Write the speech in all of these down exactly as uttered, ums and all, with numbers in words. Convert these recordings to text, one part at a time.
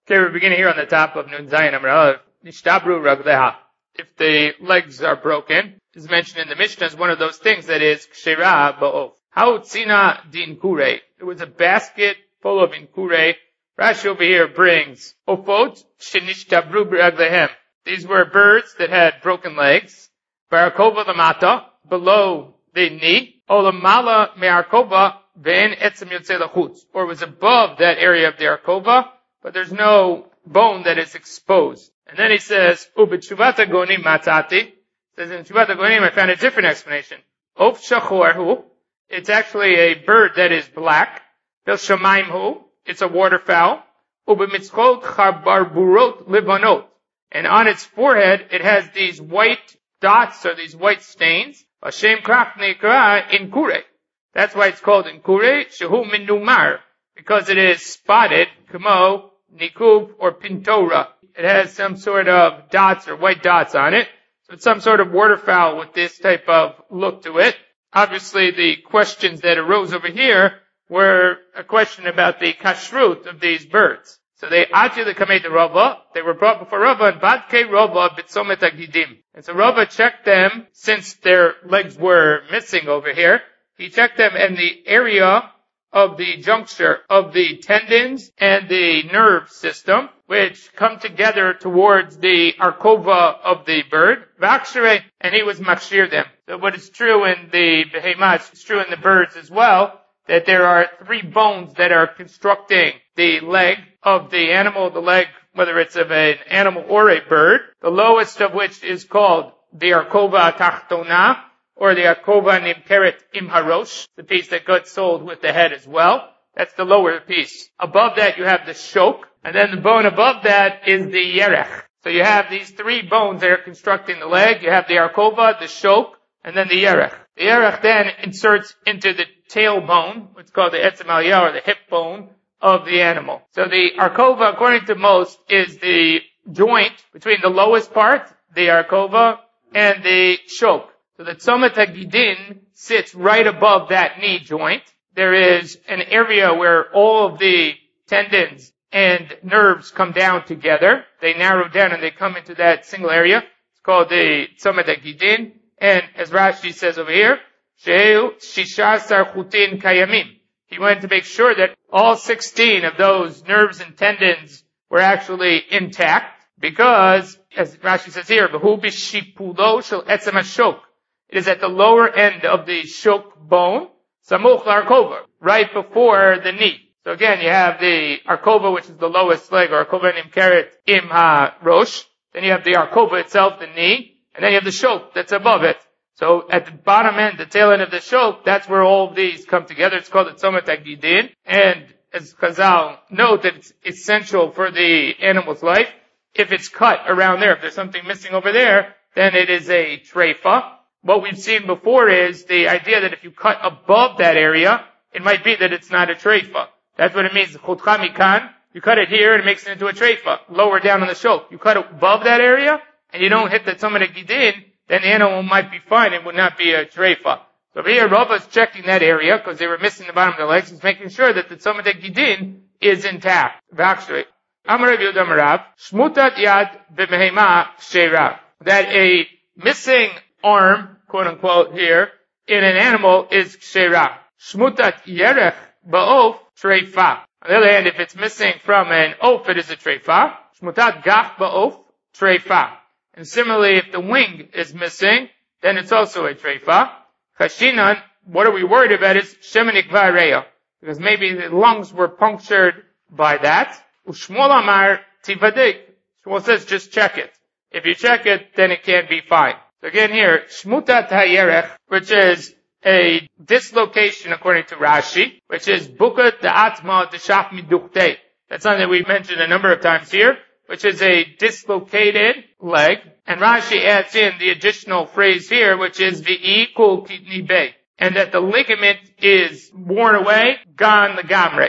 Okay, we're beginning here on the top of Nun Zayin Amar Aleph. Nishtabru ragleha. If the legs are broken, is mentioned in the Mishnah as one of those things that is kshera ba'of. Hautzina din kure. It was a basket full of inkure. Rashi over here brings ofot shenishtabru raglehem. These were birds that had broken legs. Barakova lamata, below the knee. Olamala me'arkova ve'en etzem yotzei lachutz. Or was above that area of the arkova, but there's no bone that is exposed. And then he says, Ubetshuvata gonim matati. Says in Shuvata gonim I found a different explanation. Of shachorhu. It's actually a bird that is black. Bil shamaimhu. It's a waterfowl. Ubemitzchot chabarburot libanot. And on its forehead it has these white dots or these white stains. Hashem krach nekra inkure. That's why it's called inkure. Shehu min numar. Because it is spotted, kamo, nikub, or pintora. It has some sort of dots or white dots on it. So it's some sort of waterfowl with this type of look to it. Obviously the questions that arose over here were a question about the kashrut of these birds. So they actually came to Rava. They were brought before Rava and badke Rava bitzomet agidim. And so Rava checked them since their legs were missing over here. He checked them in the area of the juncture of the tendons and the nerve system, which come together towards the arkova of the bird, v'akshare, and he was machshir them. So what is true in the behemoth, it's true in the birds as well, that there are three bones that are constructing the leg of the animal, the leg, whether it's of an animal or a bird, the lowest of which is called the arkova tachtona, or the arkova nimkeret im harosh, the piece that got sold with the head as well. That's the lower piece. Above that you have the shok, and then the bone above that is the yerech. So you have these three bones that are constructing the leg. You have the arkova, the shok, and then the yerech. The yerech then inserts into the tailbone, what's called the etzem aliyah, or the hip bone of the animal. So the arkova, according to most, is the joint between the lowest part, the arkova, and the shok. So the tzomet hagidin sits right above that knee joint. There is an area where all of the tendons and nerves come down together. They narrow down and they come into that single area. It's called the tzomet hagidin. And as Rashi says over here, Shehu shishasar chutin kayamim. He wanted to make sure that all sixteen of those nerves and tendons were actually intact, because, as Rashi says here, V'hu b'shipulo shel etzem hashok. It is at the lower end of the shok bone, samuch arkova, right before the knee. So again, you have the arkova, which is the lowest leg, or arkova nimkeret im ha-rosh. Then you have the arkova itself, the knee, and then you have the shok that's above it. So at the bottom end, the tail end of the shok, that's where all of these come together. It's called the tzomet hagidin. And as Chazal note that it's essential for the animal's life. If it's cut around there, if there's something missing over there, then it is a treifa. What we've seen before is the idea that if you cut above that area, it might be that it's not a treifa. That's what it means. Chutcha mikan. You cut it here and it makes it into a treifa. Lower down on the shok. You cut it above that area and you don't hit the tzomet hagidin, then the animal might be fine. It would not be a treifa. So over here, Rava is checking that area because they were missing the bottom of the legs. He's making sure that the tzomet hagidin is intact. V'akshre. Amar Rav Yehuda Amar Rav, shmutat yad b'mehema sheira. That a missing arm, quote unquote, here, in an animal is kshera. Shmutat yerech ba'of treifa. On the other hand, if it's missing from an oaf, it is a treifa. Shmutat gach ba'of treifa. And similarly, if the wing is missing, then it's also a treifa. Chashinan, what are we worried about is shemenik va'areya. Because maybe the lungs were punctured by that. Ushmol amar tivadik. Shmuel says, just check it. If you check it, then it can't be fine. So again here, shmutat hayerech, which is a dislocation according to Rashi, which is bukat da'atma deshaf midukte. That's something that we've mentioned a number of times here, which is a dislocated leg. And Rashi adds in the additional phrase here, which is v'i kol kitni bei. And that the ligament is worn away, gone legamre.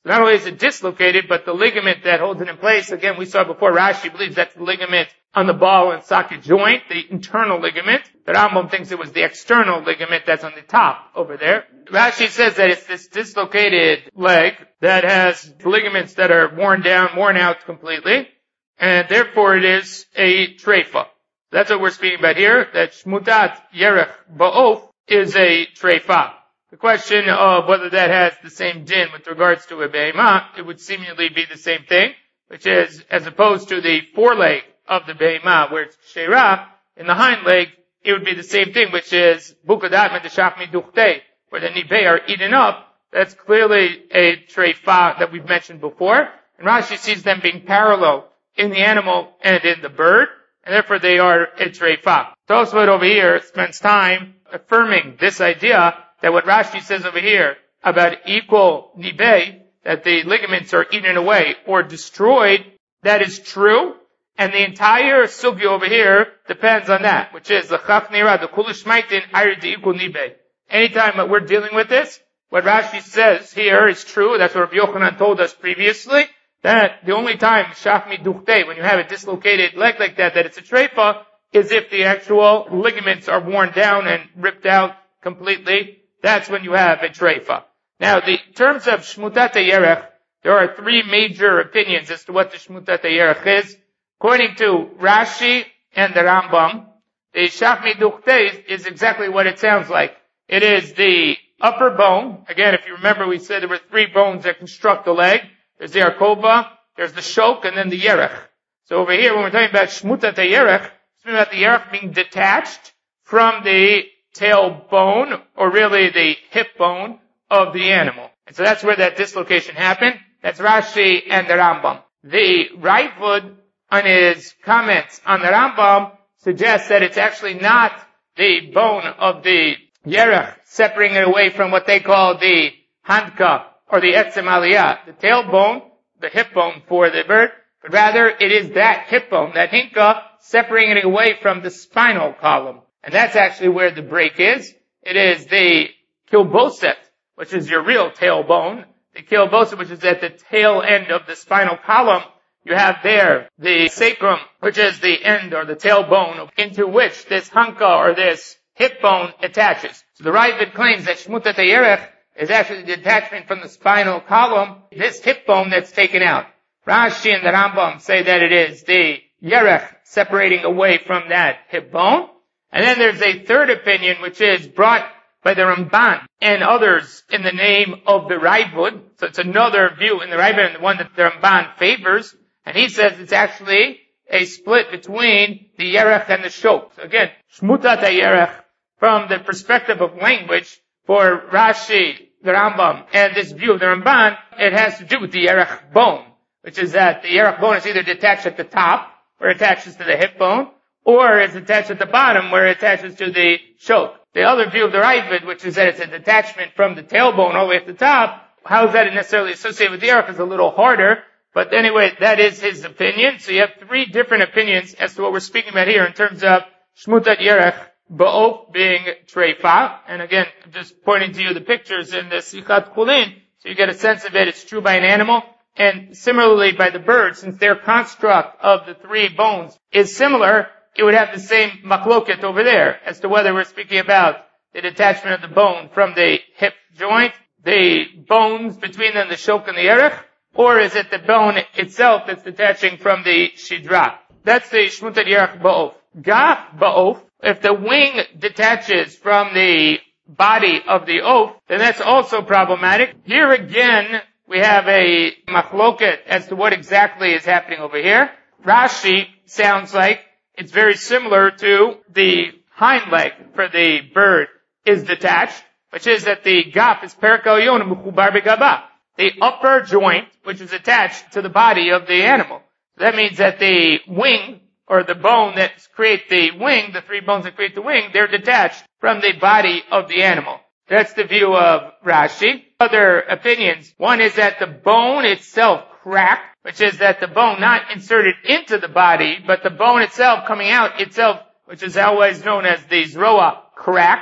Not only is it dislocated, but the ligament that holds it in place, again, we saw before, Rashi believes that's the ligament on the ball and socket joint, the internal ligament. The Rambam thinks it was the external ligament that's on the top over there. Rashi says that it's this dislocated leg that has ligaments that are worn down, worn out completely, and therefore it is a treifa. That's what we're speaking about here, that shmutat yerech ba'of is a treifa. The question of whether that has the same din with regards to a behemah, it would seemingly be the same thing, which is, as opposed to the foreleg of the behemah, where it's sheirah, in the hind leg, it would be the same thing, which is bukadat medeshach miduchte, where the nibei are eaten up. That's clearly a treifa that we've mentioned before. And Rashi sees them being parallel in the animal and in the bird, and therefore they are a treifa. Tosfot over here spends time affirming this idea that what Rashi says over here about equal nibei, that the ligaments are eaten away or destroyed, that is true, and the entire sugya over here depends on that, which is the chaf nira, the kulish maitin, ayr de equal nibei. Anytime that we're dealing with this, what Rashi says here is true. That's what Rabbi Yochanan told us previously, that the only time shachmi duchte, when you have a dislocated leg like that, that it's a treifa, is if the actual ligaments are worn down and ripped out completely. That's when you have a treifa. Now, the terms of shmutat yerech, there are three major opinions as to what the shmutat yerech is. According to Rashi and the Rambam, the shachmi duchte is exactly what it sounds like. It is the upper bone. Again, if you remember, we said there were three bones that construct the leg. There's the arkova, there's the shok, and then the yerech. So over here, when we're talking about shmutat yerech, we're talking about the yerech being detached from the tailbone, or really the hip bone of the animal. And so that's where that dislocation happened. That's Rashi and the Rambam. The Raavad, on his comments on the Rambam, suggests that it's actually not the bone of the yerech separating it away from what they call the handka, or the etzem aliyah, the tailbone, the hip bone for the bird, but rather it is that hip bone, that hinka, separating it away from the spinal column. And that's actually where the break is. It is the kilboset, which is your real tailbone. The kilboset, which is at the tail end of the spinal column. You have there the sacrum, which is the end or the tailbone into which this hanka or this hip bone attaches. So the Raavad claims that shmutat yerech is actually the detachment from the spinal column, this hip bone that's taken out. Rashi and the Rambam say that it is the yerech separating away from that hip bone. And then there's a third opinion, which is brought by the Ramban and others in the name of the Raavad. So it's another view in the Raavad and the one that the Ramban favors. And he says it's actually a split between the yerech and the shok. So again, shmutat yerech, from the perspective of language, for Rashi, the Rambam, and this view of the Ramban, it has to do with the yerech bone, which is that the yerech bone is either detached at the top, where it attaches to the hip bone, or it's attached at the bottom, where it attaches to the shok. The other view of the Raavad, which is that it's a detachment from the tailbone all the way at the top, how is that necessarily associated with the yerech is a little harder, but anyway, that is his opinion. So you have three different opinions as to what we're speaking about here in terms of shmutat yerech ba'of being treifa. And again, I'm just pointing to you the pictures in the Sichat Chulin, so you get a sense of it. It's true by an animal. And similarly by the bird, since their construct of the three bones is similar, it would have the same machloket over there as to whether we're speaking about the detachment of the bone from the hip joint, the bones between them, the shok and the yerech, or is it the bone itself that's detaching from the shidra? That's the shmutat yerech ba'of. Gaf ba'of, if the wing detaches from the body of the oaf, then that's also problematic. Here again, we have a machloket as to what exactly is happening over here. Rashi sounds like it's very similar to the hind leg for the bird is detached, which is that the gaf is perikalyon mechubar begaba, the upper joint, which is attached to the body of the animal. That means that the wing, or the bone that creates the wing, the three bones that create the wing, they're detached from the body of the animal. That's the view of Rashi. Other opinions. One is that the bone itself cracked, which is that the bone not inserted into the body, but the bone itself coming out itself, which is always known as the zroa, cracked.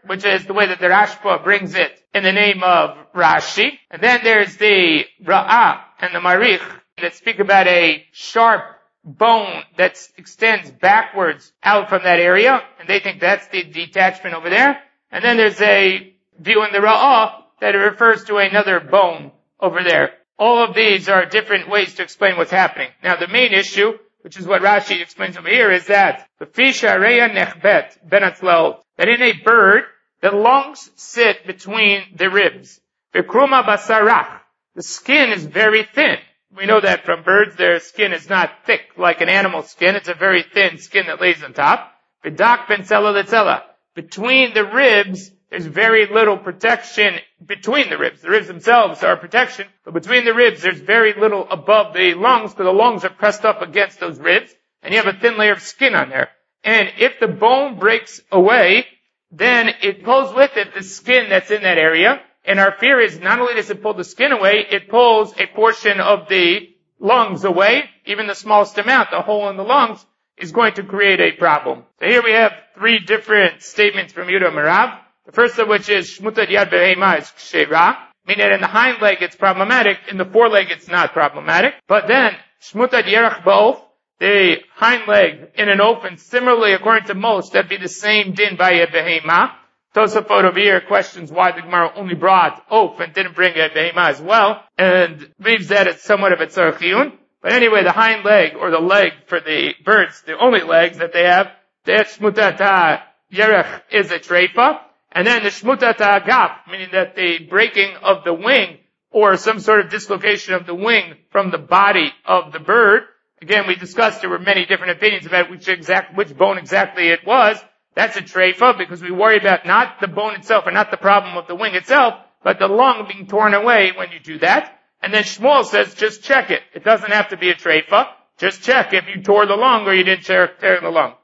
which is the way that the Rashba brings it in the name of Rashi. And then there's the Ra'ah and the Marich that speak about a sharp bone that extends backwards out from that area, and they think that's the detachment over there. And then there's a view in the Ra'ah that it refers to another bone over there. All of these are different ways to explain what's happening. Now the main issue, which is what Rashi explains over here, is that the fisha reya nechbet ben atzlaot, that in a bird, the lungs sit between the ribs. V'kruma basarach, the skin is very thin. We know that from birds, their skin is not thick like an animal's skin. It's a very thin skin that lays on top. V'dak ben tzela letzela, between the ribs, there's very little protection between the ribs. The ribs themselves are protection, but between the ribs, there's very little above the lungs, because the lungs are pressed up against those ribs, and you have a thin layer of skin on there. And if the bone breaks away, then it pulls with it the skin that's in that area, and our fear is not only does it pull the skin away, it pulls a portion of the lungs away, even the smallest amount, the hole in the lungs, is going to create a problem. So here we have three different statements from Yehuda Merav. The first of which is Shmutad Yad Behema is Kshera, meaning that in the hind leg it's problematic, in the foreleg it's not problematic. But then, Shmutad Yerach Ba'of, the hind leg in an oaf, and similarly, according to most, that'd be the same din by a Behema. Tosafot over here questions why the Gemara only brought oaf and didn't bring a Behema as well, and believes that it's somewhat of a tzarech chiyun. But anyway, the hind leg, or the leg for the birds, the only legs that they have, that Shmutad Yerach is a treifa. And then the shmutat ha'agaf, meaning that the breaking of the wing, or some sort of dislocation of the wing from the body of the bird. Again, we discussed there were many different opinions about which exact, which bone exactly it was. That's a treifa, because we worry about not the bone itself, or not the problem of the wing itself, but the lung being torn away when you do that. And then Shmuel says, just check it. It doesn't have to be a treifa. Just check if you tore the lung or you didn't tear, tear the lung.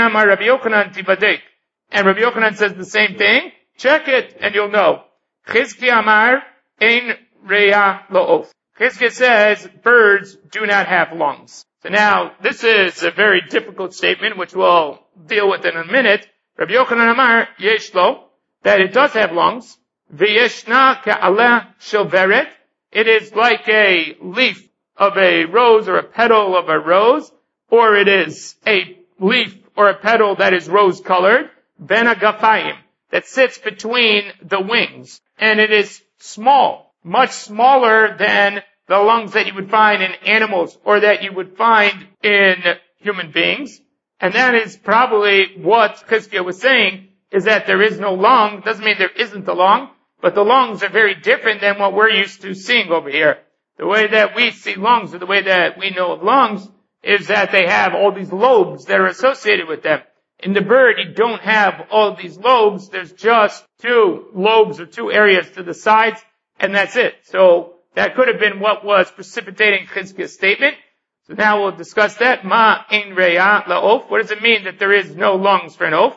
And Rabbi Yochanan says the same thing. Check it and you'll know. Chizki Amar ein reya lo'of. Chizki says birds do not have lungs. So now, this is a very difficult statement, which we'll deal with in a minute. Rabbi Yochanan Amar yesh lo, that it does have lungs. V'yeshna ka'aleh shelveret. It is like a leaf of a rose or a petal of a rose, or it is a leaf or a petal that is rose-colored. Ben agafayim, that sits between the wings, and it is small, much smaller than the lungs that you would find in animals or that you would find in human beings. And that is probably what Chizkiah was saying, is that there is no lung. Doesn't mean there isn't a lung, but the lungs are very different than what we're used to seeing over here. The way that we see lungs, or the way that we know of lungs, is that they have all these lobes that are associated with them. In the bird, you don't have all of these lobes. There's just two lobes or two areas to the sides, and that's it. So that could have been what was precipitating Chizkiah's statement. So now we'll discuss that. Ma ein reya la'of. What does it mean that there is no lungs for an oaf?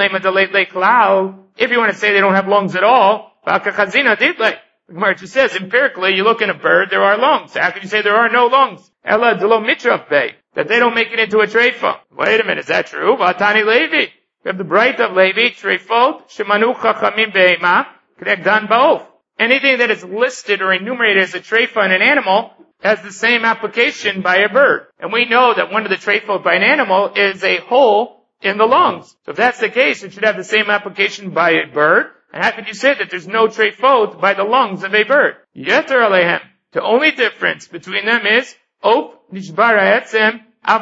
If you want to say they don't have lungs at all, the Gemara just says, empirically, you look in a bird, there are lungs. How can you say there are no lungs? Ella delo mitrav bey. That they don't make it into a treifa. Wait a minute, is that true? Vatani Levi. We have the bright of Levi, treifot, shemanu chachamim be'ema, k'negdan ba'of. Anything that is listed or enumerated as a treifa in an animal has the same application by a bird. And we know that one of the treifot by an animal is a hole in the lungs. So if that's the case, it should have the same application by a bird. And how could you say that there's no treifot by the lungs of a bird? Yeter alehem. The only difference between them is, of nishbara etzem,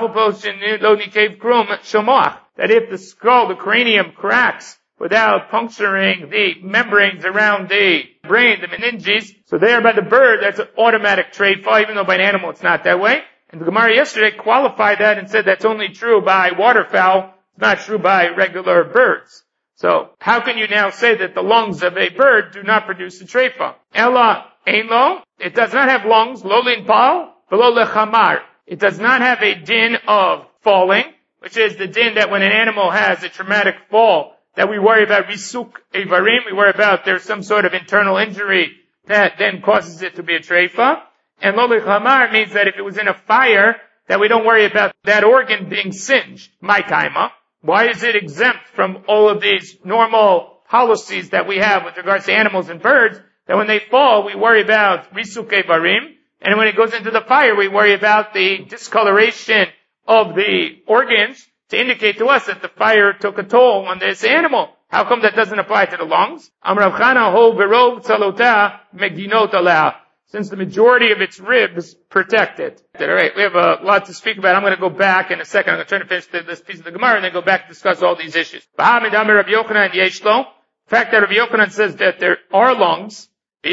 that if the skull, the cranium cracks without puncturing the membranes around the brain, the meninges, so there by the bird, that's an automatic treifa, even though by an animal it's not that way. And the Gemara yesterday qualified that and said that's only true by waterfowl, it's not true by regular birds. So how can you now say that the lungs of a bird do not produce a treifa? Ella ein lo, it does not have lungs, lo linpal, v'lo lechamar. It does not have a din of falling, which is the din that when an animal has a traumatic fall, that we worry about risuk evarim, we worry about there's some sort of internal injury that then causes it to be a treifa. And lo lechamar means that if it was in a fire, that we don't worry about that organ being singed. My kaima. Why is it exempt from all of these normal policies that we have with regards to animals and birds, that when they fall, we worry about risuke barim, and when it goes into the fire, we worry about the discoloration of the organs to indicate to us that the fire took a toll on this animal. How come that doesn't apply to the lungs? Since the majority of its ribs protect it. All right, we have a lot to speak about. I'm going to go back in a second. I'm going to try to finish this piece of the Gemara and then go back and discuss all these issues. The fact that Rabbi Yochanan says that there are lungs, and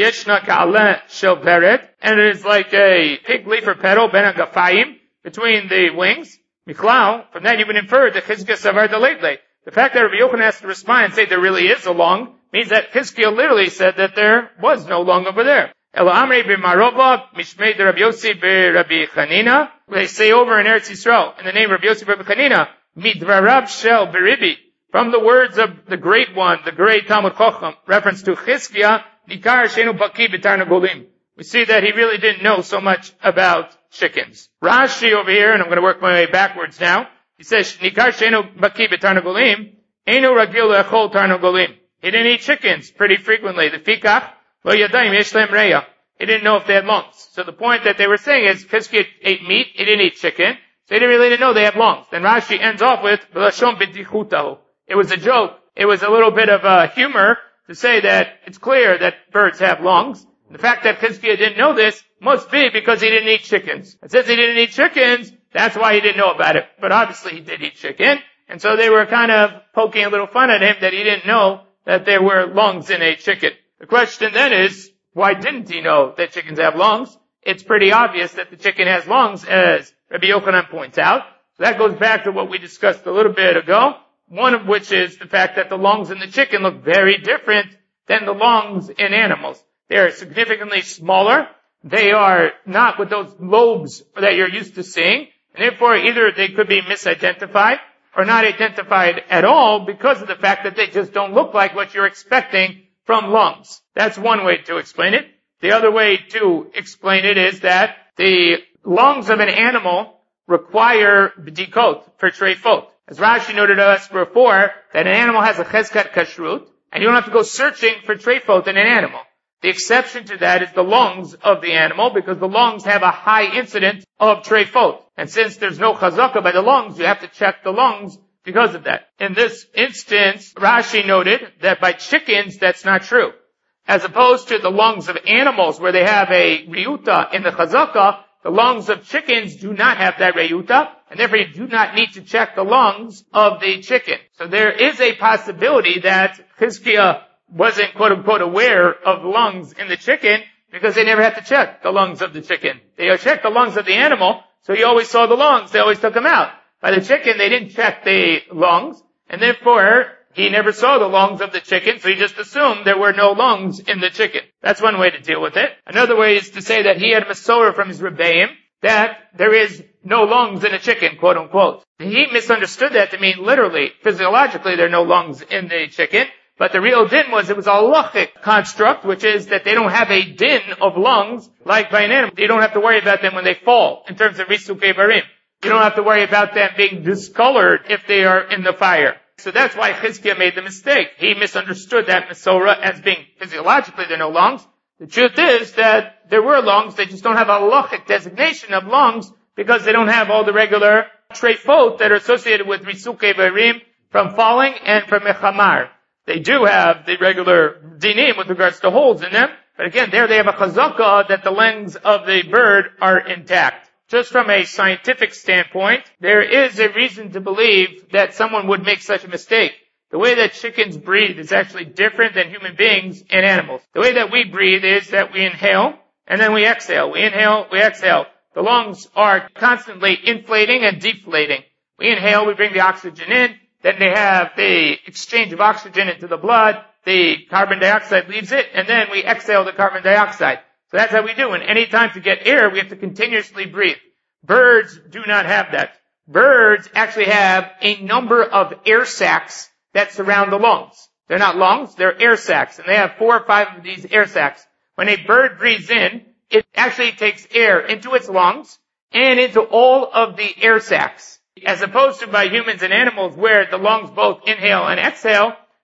it is like a pig leaf or petal, ben agafayim, between the wings. Miklau, from that you would infer that Chizkiah savar deleitle. The fact that Rabbi Yochanan has to respond and say there really is a lung means that Chizkiah literally said that there was no lung over there. Ela amrei b'marova mishmei de Rabbi Yossi b'Rabbi Chanina. They say over in Eretz Yisrael in the name of Rabbi Yossi b'Rabbi Chanina, midvarav shel b'Ribi, from the words of the great one, the great Talmud Chacham, reference to Chizkiah, nikar shenu baki b'tarnagolim. We see that he really didn't know so much about chickens. Rashi over here, and I'm going to work my way backwards now. He says, nikar shenu baki b'tarnagolim, enu ragil le'echol tarnagolim. He didn't eat chickens pretty frequently. The fikach, lo yadayim yesh lehem reya. He didn't know if they had lungs. So the point that they were saying is, Chizkiah ate meat, he didn't eat chicken, so he didn't really know they have lungs. Then Rashi ends off with, v'lashon b'dichutahu. It was a joke. It was a little bit of uh, humor to say that it's clear that birds have lungs. The fact that Chizkiah didn't know this must be because he didn't eat chickens. It says he didn't eat chickens, that's why he didn't know about it. But obviously he did eat chicken, and so they were kind of poking a little fun at him that he didn't know that there were lungs in a chicken. The question then is, why didn't he know that chickens have lungs? It's pretty obvious that the chicken has lungs, as Rabbi Yochanan points out. So that goes back to what we discussed a little bit ago, one of which is the fact that the lungs in the chicken look very different than the lungs in animals. They are significantly smaller. They are not with those lobes that you're used to seeing. And therefore, either they could be misidentified or not identified at all because of the fact that they just don't look like what you're expecting from lungs. That's one way to explain it. The other way to explain it is that the lungs of an animal require b'dikot for treifot. As Rashi noted to us before, that an animal has a cheskat kashrut, and you don't have to go searching for treifot in an animal. The exception to that is the lungs of the animal, because the lungs have a high incidence of treifot. And since there's no chazaka by the lungs, you have to check the lungs because of that. In this instance, Rashi noted that by chickens, that's not true. As opposed to the lungs of animals, where they have a riyuta in the chazaka, the lungs of chickens do not have that reyuta, and therefore you do not need to check the lungs of the chicken. So there is a possibility that Chizkiah wasn't quote-unquote aware of lungs in the chicken because they never had to check the lungs of the chicken. They checked the lungs of the animal, so he always saw the lungs. They always took them out. By the chicken, they didn't check the lungs, and therefore he never saw the lungs of the chicken, so he just assumed there were no lungs in the chicken. That's one way to deal with it. Another way is to say that he had a Masorah from his Rebbeim, that there is no lungs in a chicken, quote unquote. He misunderstood that to mean literally, physiologically, there are no lungs in the chicken, but the real din was it was a halachic construct, which is that they don't have a din of lungs like by an animal. You don't have to worry about them when they fall, in terms of risukei barim. You don't have to worry about them being discolored if they are in the fire. So that's why Chizkiah made the mistake. He misunderstood that Masorah as being physiologically there are no lungs. The truth is that there were lungs, they just don't have a halachic designation of lungs because they don't have all the regular treifot that are associated with risukei barim from falling and from mechamar. They do have the regular dinim with regards to holes in them, but again, there they have a chazakah that the legs of the bird are intact. Just from a scientific standpoint, there is a reason to believe that someone would make such a mistake. The way that chickens breathe is actually different than human beings and animals. The way that we breathe is that we inhale, and then we exhale. We inhale, we exhale. The lungs are constantly inflating and deflating. We inhale, we bring the oxygen in, then they have the exchange of oxygen into the blood, the carbon dioxide leaves it, and then we exhale the carbon dioxide. So that's how we do. And any time to get air, we have to continuously breathe. Birds do not have that. Birds actually have a number of air sacs that surround the lungs. They're not lungs, they're air sacs, and they have four or five of these air sacs. When a bird breathes in, it actually takes air into its lungs and into all of the air sacs. As opposed to by humans and animals where the lungs both inhale and exhale,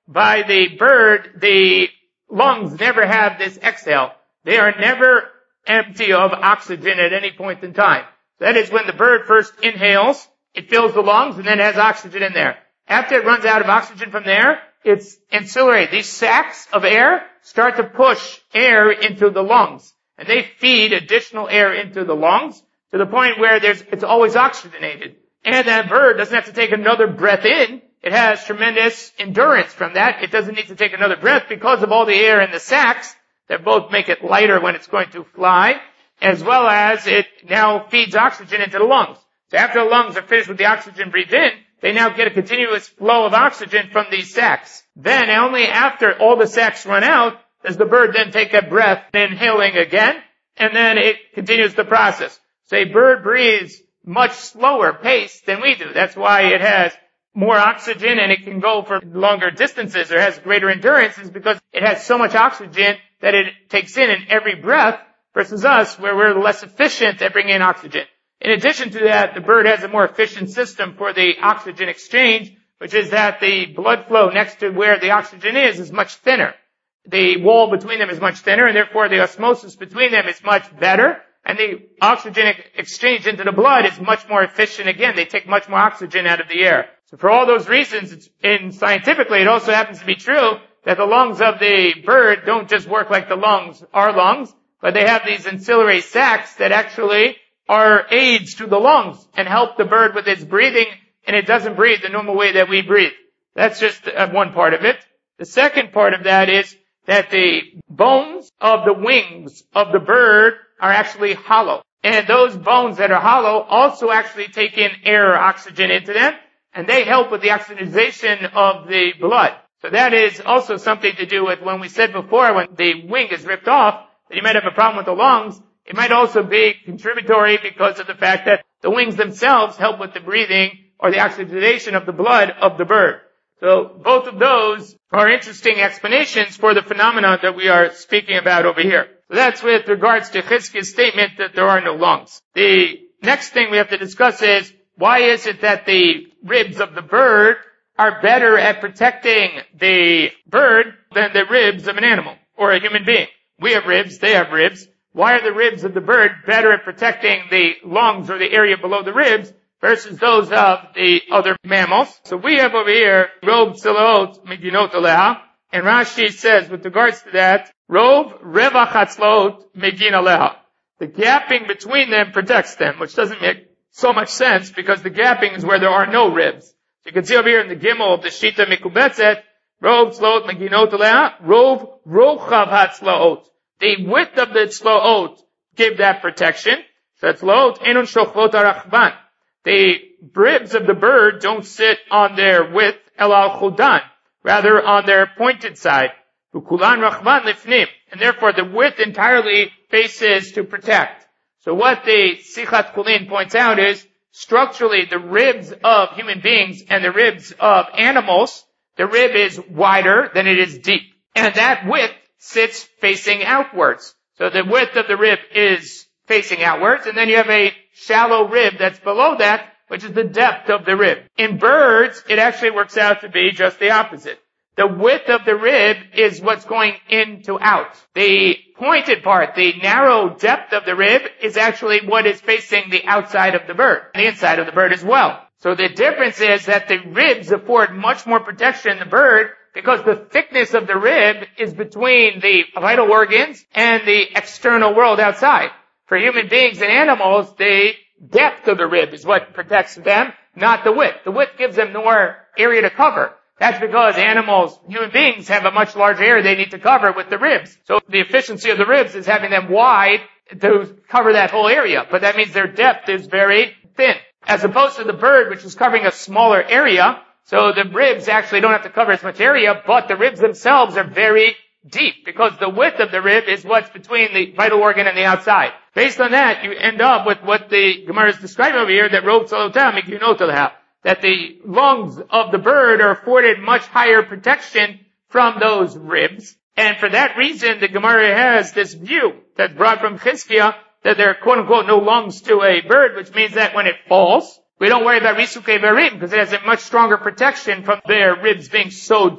by the bird, the lungs never have this exhale. They are never empty of oxygen at any point in time. That is, when the bird first inhales, it fills the lungs and then has oxygen in there. After it runs out of oxygen from there, it's ancillary. These sacs of air start to push air into the lungs, and they feed additional air into the lungs to the point where there's, it's always oxygenated. And that bird doesn't have to take another breath in. It has tremendous endurance from that. It doesn't need to take another breath because of all the air in the sacs that both make it lighter when it's going to fly, as well as it now feeds oxygen into the lungs. So after the lungs are finished with the oxygen breathed in, they now get a continuous flow of oxygen from these sacs. Then only after all the sacs run out does the bird then take a breath, inhaling again, and then it continues the process. So a bird breathes much slower pace than we do. That's why it has more oxygen and it can go for longer distances or has greater endurance, is because it has so much oxygen that it takes in in every breath, versus us where we're less efficient at bringing in oxygen. In addition to that, the bird has a more efficient system for the oxygen exchange, which is that the blood flow next to where the oxygen is is much thinner. The wall between them is much thinner, and therefore the osmosis between them is much better, and the oxygen ex- exchange into the blood is much more efficient. Again, they take much more oxygen out of the air. So for all those reasons, it's, in scientifically, it also happens to be true that the lungs of the bird don't just work like the lungs, our lungs, but they have these ancillary sacs that actually are aids to the lungs and help the bird with its breathing, and it doesn't breathe the normal way that we breathe. That's just uh, one part of it. The second part of that is that the bones of the wings of the bird are actually hollow. And those bones that are hollow also actually take in air or oxygen into them, and they help with the oxygenation of the blood. So that is also something to do with when we said before, when the wing is ripped off, that you might have a problem with the lungs. It might also be contributory because of the fact that the wings themselves help with the breathing or the oxygenation of the blood of the bird. So both of those are interesting explanations for the phenomena that we are speaking about over here. So that's with regards to Chizkiah's statement that there are no lungs. The next thing we have to discuss is, why is it that the ribs of the bird are better at protecting the bird than the ribs of an animal or a human being? We have ribs, they have ribs. Why are the ribs of the bird better at protecting the lungs or the area below the ribs versus those of the other mammals? So we have over here, Rov Tzlaot Meginot Aleha, and Rashi says with regards to that, Rov Revach Hatzlaot Megin Aleha. The gapping between them protects them, which doesn't make so much sense because the gapping is where there are no ribs. So you can see over here in the Gimel of the Shita Mikubetzet, Rov Tzlaot Meginot Aleha, Rov Rochav Hatzlaot. The width of the tzlaot give that protection. So tzlaot enun shochvot arachban. The ribs of the bird don't sit on their width, el al chudan, rather on their pointed side. Ukulan rachban lifnim. And therefore the width entirely faces to protect. So what the Sichat Kulin points out is, structurally the ribs of human beings and the ribs of animals, the rib is wider than it is deep. And that width sits facing outwards. So the width of the rib is facing outwards, and then you have a shallow rib that's below that, which is the depth of the rib. In birds, it actually works out to be just the opposite. The width of the rib is what's going in to out. The pointed part, the narrow depth of the rib, is actually what is facing the outside of the bird, the inside of the bird as well. So the difference is that the ribs afford much more protection in the bird, because the thickness of the rib is between the vital organs and the external world outside. For human beings and animals, the depth of the rib is what protects them, not the width. The width gives them more area to cover. That's because animals, human beings, have a much larger area they need to cover with the ribs. So the efficiency of the ribs is having them wide to cover that whole area. But that means their depth is very thin. As opposed to the bird, which is covering a smaller area, so the ribs actually don't have to cover as much area, but the ribs themselves are very deep because the width of the rib is what's between the vital organ and the outside. Based on that, you end up with what the Gemara is describing over here, that Rov Tzlaot Meginot Aleha, that the lungs of the bird are afforded much higher protection from those ribs. And for that reason, the Gemara has this view that's brought from Chizkiah that there are quote unquote no lungs to a bird, which means that when it falls, we don't worry about Risukei Barim because it has a much stronger protection from their ribs being so deep.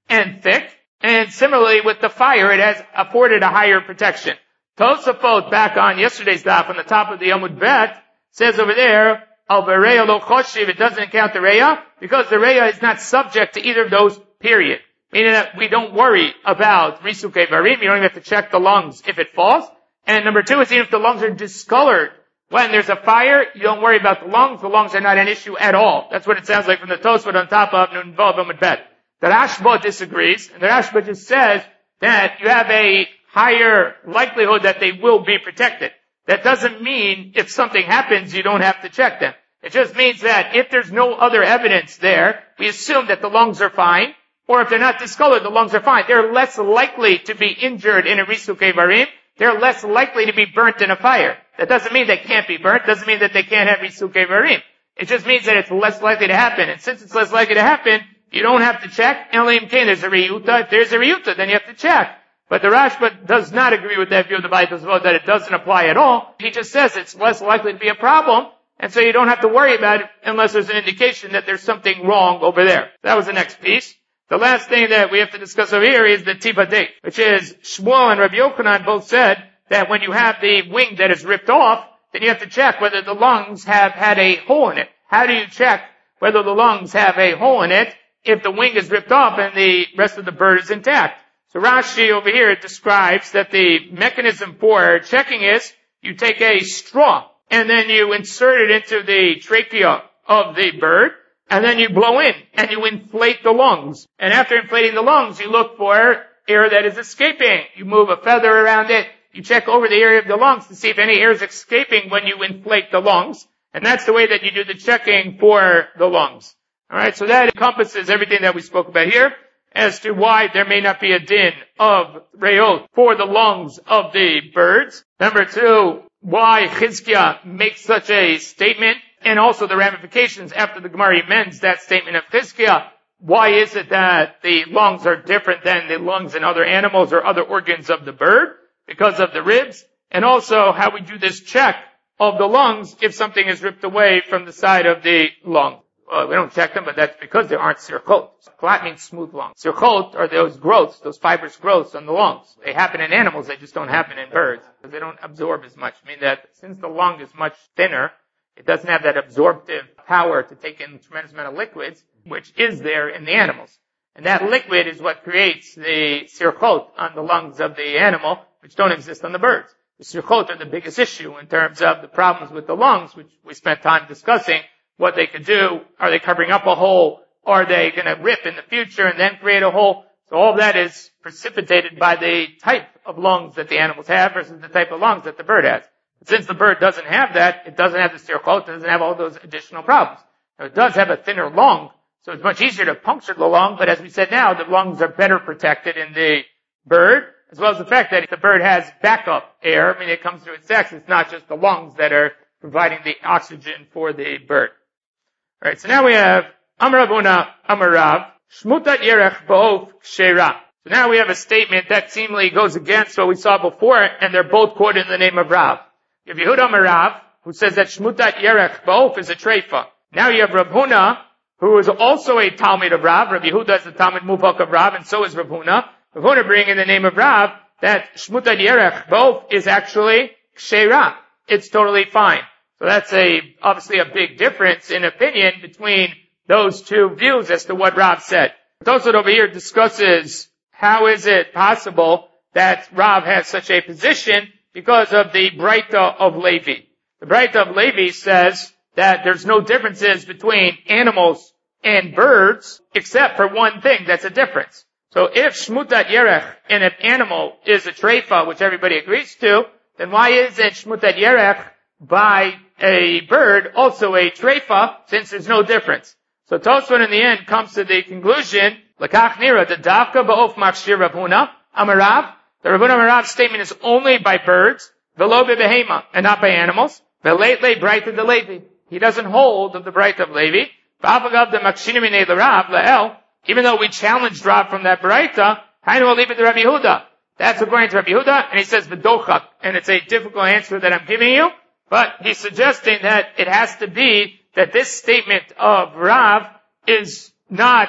and thick. And similarly with the fire, it has afforded a higher protection. Tosafot, back on yesterday's daf on the top of the Amud Bet, says over there, Al Vareya lo choshiv, it doesn't count the Reya, because the Reya is not subject to either of those, period. Meaning that we don't worry about Risuke Varim, you don't even have to check the lungs if it falls. And number two is even if the lungs are discolored, when there's a fire, you don't worry about the lungs, the lungs are not an issue at all. That's what it sounds like from the Tosfot on top of Nun Vav Amud Bet. The Rashba disagrees, and the Rashba just says that you have a higher likelihood that they will be protected. That doesn't mean if something happens, you don't have to check them. It just means that if there's no other evidence there, we assume that the lungs are fine, or if they're not discolored, the lungs are fine. They're less likely to be injured in a Risuke Varim. They're less likely to be burnt in a fire. That doesn't mean they can't be burnt. Doesn't mean that they can't have Risuke Varim. It just means that it's less likely to happen. And since it's less likely to happen, you don't have to check. Elim Kain, there's a Riyuta. If there's a Riyuta, then you have to check. But the Rashba does not agree with that view of the Baitos Vod, that it doesn't apply at all. He just says it's less likely to be a problem, and so you don't have to worry about it unless there's an indication that there's something wrong over there. That was the next piece. The last thing that we have to discuss over here is the Tibadik, which is Shmuel and Rabbi Yochanan both said that when you have the wing that is ripped off, then you have to check whether the lungs have had a hole in it. How do you check whether the lungs have a hole in it if the wing is ripped off and the rest of the bird is intact? So Rashi over here describes that the mechanism for checking is you take a straw and then you insert it into the trachea of the bird and then you blow in and you inflate the lungs. And after inflating the lungs, you look for air that is escaping. You move a feather around it. You check over the area of the lungs to see if any air is escaping when you inflate the lungs. And that's the way that you do the checking for the lungs. Alright, so that encompasses everything that we spoke about here as to why there may not be a din of Re'ot for the lungs of the birds. Number two, why Chizkiah makes such a statement, and also the ramifications after the Gemara amends that statement of Chizkiah. Why is it that the lungs are different than the lungs in other animals or other organs of the bird? Because of the ribs. And also how we do this check of the lungs if something is ripped away from the side of the lung. Well, we don't check them, but that's because they aren't sirchot. Klat means smooth lungs. Sirchot are those growths, those fibrous growths on the lungs. They happen in animals, they just don't happen in birds. Because they don't absorb as much. I mean that since the lung is much thinner, it doesn't have that absorptive power to take in a tremendous amount of liquids, which is there in the animals. And that liquid is what creates the sirchot on the lungs of the animal, which don't exist on the birds. The sirchot are the biggest issue in terms of the problems with the lungs, which we spent time discussing. What they could do, are they covering up a hole? Are they going to rip in the future and then create a hole? So all of that is precipitated by the type of lungs that the animals have versus the type of lungs that the bird has. But since the bird doesn't have that, it doesn't have the sirchot, it doesn't have all those additional problems. Now, it does have a thinner lung, so it's much easier to puncture the lung, but as we said now, the lungs are better protected in the bird, as well as the fact that if the bird has backup air, I mean it comes through its sex, it's not just the lungs that are providing the oxygen for the bird. Alright, so now we have Amar Abuna, Amar Rav, Shmutat Yerech Ba'of Kshera. So now we have a statement that seemingly goes against what we saw before, and they're both quoted in the name of Rav. You have Yehuda Amar Rav, who says that Shmutat Yerech Ba'of is a treifa. Now you have Rav Huna, who is also a Talmud of Rav. Rav Yehuda is the Talmud Muvak of Rav, and so is Rav Huna. Rav Huna bringing in the name of Rav that Shmutat Yerech Ba'of is actually Kshera. It's totally fine. So that's a, obviously a big difference in opinion between those two views as to what Rav said. Tosfot over here discusses how is it possible that Rav has such a position because of the Braita of Levi. The Braita of Levi says that there's no differences between animals and birds except for one thing that's a difference. So if Shmutat Yerech in an animal is a treifa, which everybody agrees to, then why isn't Shmutat Yerech by a bird also a treifa, since there's no difference? So Tosfot in the end comes to the conclusion, L'kach nira, the davka ba'of makshir Rav Huna, Amarav, the Rav Huna Amarav statement is only by birds, velo bebehema, and not by animals, ve'leitle Braita de Levi. He doesn't hold of the Braita of Levi, v'avagav de makshinim inei l'Rav, la'el, even though we challenged Rav from that Braita, hainu will leave it to Rabbi Yehuda. That's according to Rabbi Yehuda, and he says v'dochak, and it's a difficult answer that I'm giving you, but he's suggesting that it has to be that this statement of Rav is not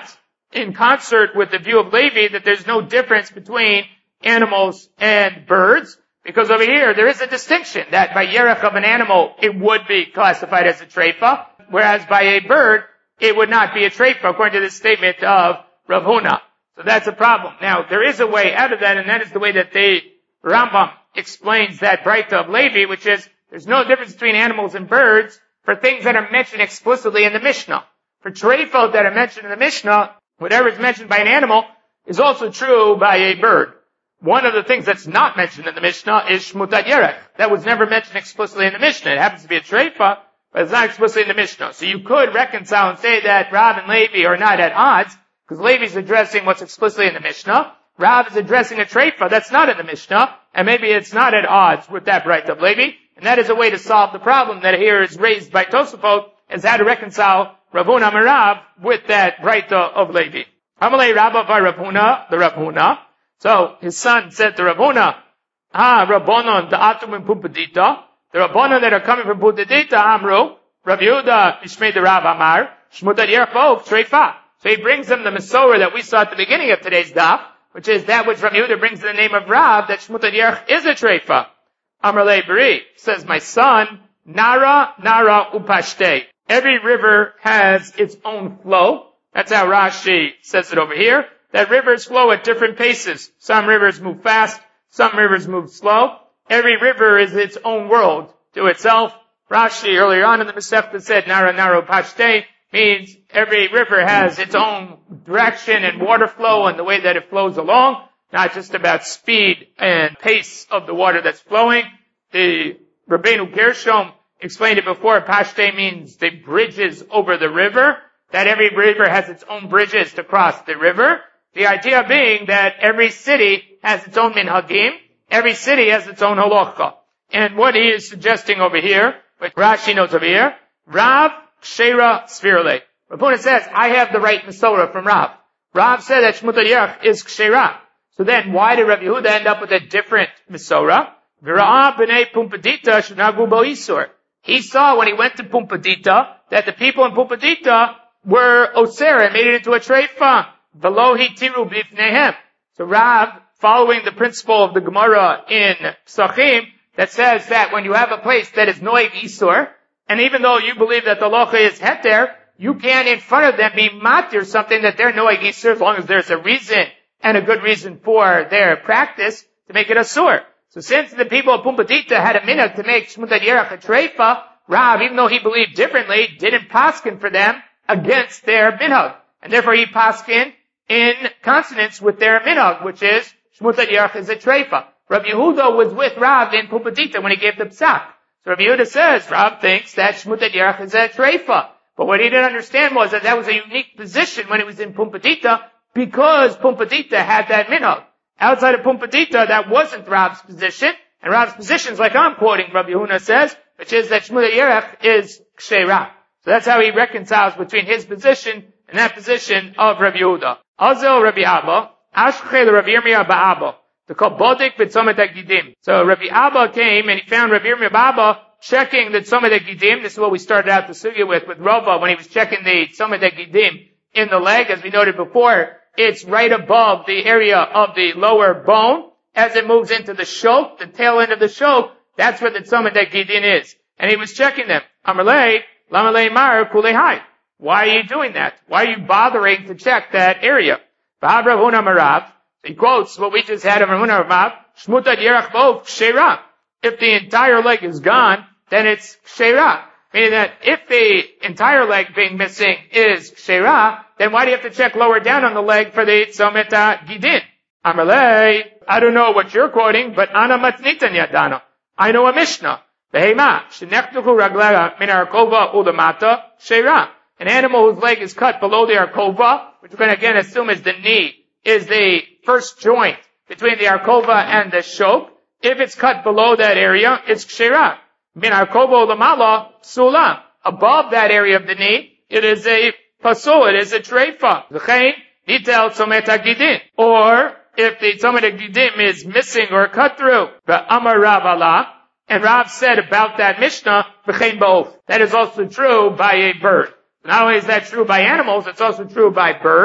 in concert with the view of Levi that there's no difference between animals and birds, because over here there is a distinction that by yerech of an animal it would be classified as a treifa, whereas by a bird it would not be a treifa, according to this statement of Rav Huna. So that's a problem. Now, there is a way out of that, and that is the way that the Rambam explains that Braita of Levi, which is there's no difference between animals and birds for things that are mentioned explicitly in the Mishnah. For treifot that are mentioned in the Mishnah, whatever is mentioned by an animal is also true by a bird. One of the things that's not mentioned in the Mishnah is Shmutat Yerech. That was never mentioned explicitly in the Mishnah. It happens to be a treifa, but it's not explicitly in the Mishnah. So you could reconcile and say that Rav and Levi are not at odds, because Levi is addressing what's explicitly in the Mishnah. Rav is addressing a treifa that's not in the Mishnah, and maybe it's not at odds with that Braita of Levi. And that is a way to solve the problem that here is raised by Tosafot, is how to reconcile Rav Huna Merav with that Braita of Levi. Amalei Rabba by Rav Huna, the Rav Huna. So his son said to Rav Huna, Ah, Rabbanon da'atum in Pumpadita. The Rabbanon that are coming from Pumpadita, Amru, Rav Yehuda Ishmei the Rav Amar, Shmutat Yerech Ba'ov Treifa. So he brings them the Masorah that we saw at the beginning of today's daf, which is that which Rav Yehuda brings in the name of Rav, that Shmutat Yerech is a treifa. Amar le Beri says, my son, Nara, Nara, Upashte. Every river has its own flow. That's how Rashi says it over here. That rivers flow at different paces. Some rivers move fast, some rivers move slow. Every river is its own world to itself. Rashi earlier on in the Masechta said, Nara, Nara, Upashte, means every river has its own direction and water flow and the way that it flows along, not just about speed and pace of the water that's flowing. The Rabbeinu Gershom explained it before. Pashte means the bridges over the river, that every river has its own bridges to cross the river. The idea being that every city has its own minhagim, every city has its own halacha. And what he is suggesting over here, what Rashi notes over here, Rav Kshera Svirle. Rav Huna says, I have the right Masorah from Rav. Rav said that Shmutat Yerech is Kshera. So then, why did Rav Yehuda end up with a different Masorah? V'ra'ah b'nei Pumpadita shnagu bo isur. He saw when he went to Pumpadita that the people in Pumpadita were Oser and made it into a treifa. V'lo hitiru b'ifnehem. So Rav, following the principle of the Gemara in Psachim, that says that when you have a place that is noeg isur, and even though you believe that the locha is heter, you can in front of them be matir something that they're noeg isur, as long as there's a reason and a good reason for their practice to make it asur. So since the people of Pumpadita had a minhag to make Shmutat Yerech a treifa, Rav, even though he believed differently, didn't paskin for them against their minhag. And therefore he paskin in consonance with their minhag, which is Shmutat Yerech is a treifa. Rabbi Yehuda was with Rav in Pumpadita when he gave the psak. So Rabbi Yehuda says, Rav thinks that Shmutat Yerech is a treifa. But what he didn't understand was that that was a unique position when he was in Pumpadita, because Pumpadita had that minhag. Outside of Pumpadita, that wasn't Rav's position. And Rav's position is like I'm quoting, Rabbi Yehuda says, which is that Shmutat Yerech is Kshera. So that's how he reconciles between his position and that position of Rabbi Yehuda. Azel Rabbi Abba, Ashchel Rabbi Yirmiyah Ba'abba. To call Bodik B'Tzomet HaGidim. So Rabbi Abba came and he found Rabbi Yirmiyah Ba'abba checking the Tzomet HaGidim. This is what we started out the sugya with, with Rava, when he was checking the Tzomet HaGidim in the leg. As we noted before, it's right above the area of the lower bone. As it moves into the shok, the tail end of the shok, that's where the Tzomet HaGidim is. And he was checking them. Amalei, Lamalei Mar, Kulehai. Why are you doing that? Why are you bothering to check that area? V'Av Rav Huna Marav. He quotes what we just had of Rav Huna Marav. Shmutat Yerech Bov Kshera. If the entire leg is gone, then it's Kshera. Meaning that if the entire leg being missing is Kshera, then why do you have to check lower down on the leg for the Tzomet HaGidin? Amalei, I don't know what you're quoting, but Ana Matnitan Yadana. I know a Mishnah. Behema, Shenechtuchu Raglega Min Arkova Ulamata Kshera. An animal whose leg is cut below the Arkova, which we're going to again assume is the knee, is the first joint between the Arkova and the Shok. If it's cut below that area, it's Kshera. Min Arkova Ulamala Sula. Above that area of the knee, it is a pasul, it is a treifa. V'chein nitel Tzomet HaGidin. Or, if the Tzomet HaGidim is missing or cut through, the Amar Rav Allah, and Rav said about that Mishnah, v'chein ba'of. That is also true by a bird. Not only is that true by animals, it's also true by birds.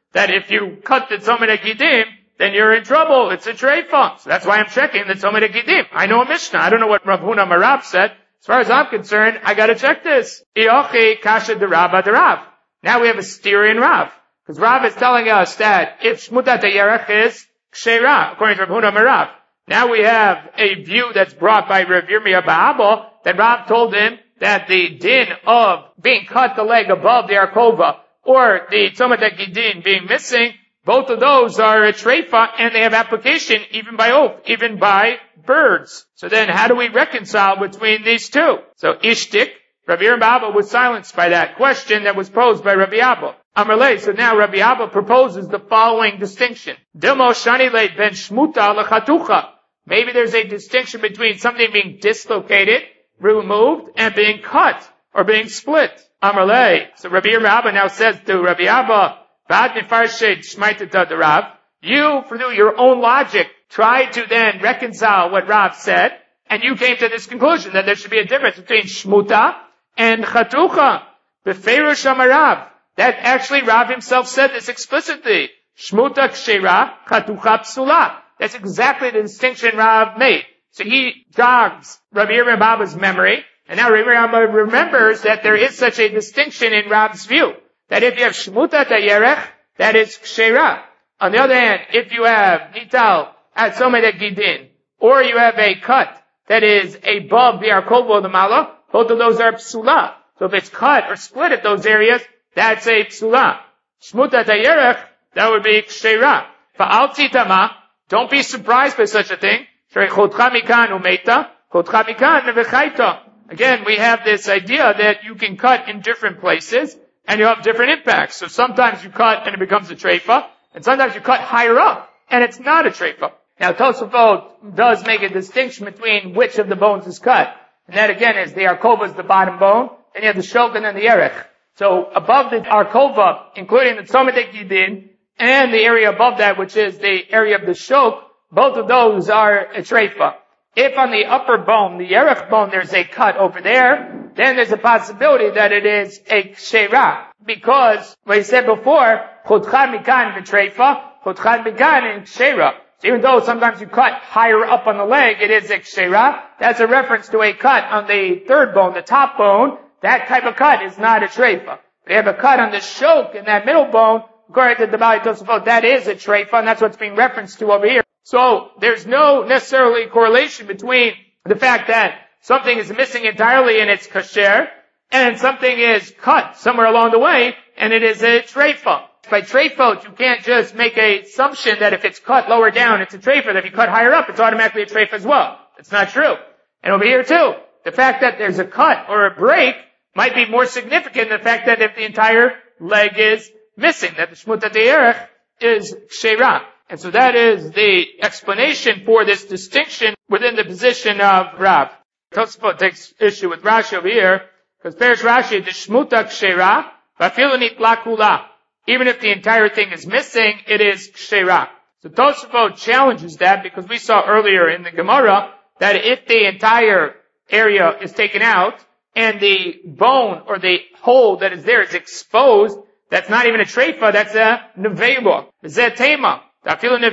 that if you cut the Tzomid HaGidim, then you're in trouble. It's a treifa. So that's why I'm checking the Tzomid HaGidim. I know a Mishnah. I don't know what Rav Huna Marav said. As far as I'm concerned, I gotta check this. Iochi kasha derab adarav. Now we have a steer in Rav. Because Rav is telling us that if Shmutat HaYerech is Ksheira, according to Rav Huna Marav. Now we have a view that's brought by Rav Yirmiyah Ba'abel, that Rav told him that the din of being cut the leg above the Arkova, or the Tzomid HaGidim being missing, both of those are a treifa, and they have application even by oath, even by birds. So then how do we reconcile between these two? So Ishtik, Rabbi Yirmiyah was silenced by that question that was posed by Rabbi Abba. Amarle, so now Rabbi Abba proposes the following distinction. Dilmo shanile ben shmuta lechatucha. Maybe there's a distinction between something being dislocated, removed, and being cut, or being split. Amarle, so Rabbi Yirmiyah now says to Rabbi Abba, Bad nifarshed shmaitata derav. You, through your own logic, tried to then reconcile what Rav said, and you came to this conclusion that there should be a difference between shmuta and chatucha. Befeirush amarav. That actually Rav himself said this explicitly. Shmuta kshera, chatucha psula. That's exactly the distinction Rav made. So he jogs Rabbi Yirmiyah's memory, and now Rabbi Yirmiyah remembers that there is such a distinction in Rav's view. That if you have shmutat hayerech, that is kshera. On the other hand, if you have nital at Tzomid HaGidim, or you have a cut that is above the Arkovo, the Mala, both of those are psula. So if it's cut or split at those areas, that's a psula. Shmutat hayerech, that would be kshera. Fa'al tzitama, don't be surprised by such a thing. Chotcha mikan umeita, chotcha mikan nevechaita. Again, we have this idea that you can cut in different places, and you have different impacts. So sometimes you cut and it becomes a treifa, and sometimes you cut higher up, and it's not a treifa. Now Tosafot does make a distinction between which of the bones is cut. And that again is the Arkova is the bottom bone, and you have the Shok and then the Erech. So above the Arkova, including the Tzomid HaGidim, and the area above that, which is the area of the Shok, both of those are a treifa. If on the upper bone, the Erech bone, there's a cut over there, then there's a possibility that it is a kshera. Because, what he said before, chotcha mikan v'treifa, chotcha mikan in kshera. So even though sometimes you cut higher up on the leg, it is a kshera, that's a reference to a cut on the third bone, the top bone. That type of cut is not a treifa. If you have a cut on the shok in that middle bone, according to the Bali Tosafot, that is a treifa, and that's what's being referenced to over here. So, there's no necessarily correlation between the fact that something is missing entirely and it's kasher, and something is cut somewhere along the way, and it is a treifa. By treifot, you can't just make an assumption that if it's cut lower down, it's a treifa, that if you cut higher up, it's automatically a treifa as well. It's not true. And over here too, the fact that there's a cut or a break might be more significant than the fact that if the entire leg is missing, that the shmutat hayerech is kshera. And so that is the explanation for this distinction within the position of Rav. Tosafot takes issue with Rashi over here, because Perish Rashi, the shmuta kshera, v'afilu nitla kula. Even if the entire thing is missing, it is kshera. So Tosafot challenges that, because we saw earlier in the Gemara that if the entire area is taken out, and the bone or the hole that is there is exposed, that's not even a treifa, that's a nevela. Zeh tema. The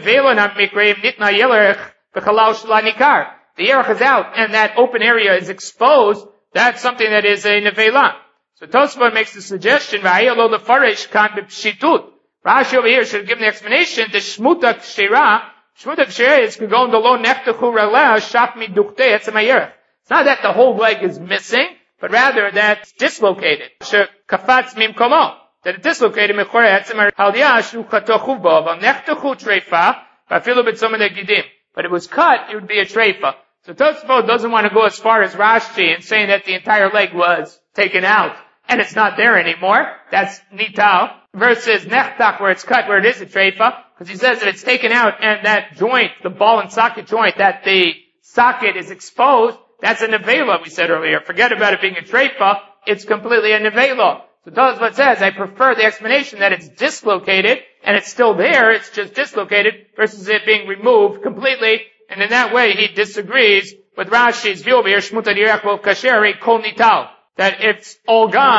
erech is out, and that open area is exposed. That's something that is a nevela. So Tosafot makes the suggestion, Rashi over here should give the explanation, the shmuta kshera, shmuta kshera is going to lo neftechu raleh shap midukte etzem hayerech. It's not that the whole leg is missing, but rather that it's dislocated. Shekafats mimkomo. That it dislocated mechore etzem haliyah shu chatochu bo, val neftechu treifa, vafilu b'tzomid HaGidim. But it was cut, it would be a treifa. So Tosafot doesn't want to go as far as Rashi in saying that the entire leg was taken out and it's not there anymore. That's nital. Versus nechtach, where it's cut, where it is a treifa. Because he says that it's taken out and that joint, the ball and socket joint, that the socket is exposed, that's a nevela, we said earlier. Forget about it being a treifa, it's completely a nevela. So Tosafot says, I prefer the explanation that it's dislocated, and it's still there, it's just dislocated, versus it being removed completely, and in that way he disagrees with Rashi's view over here, Shmuta Direch Wolf Kasher, Kol Nital. That it's all gone,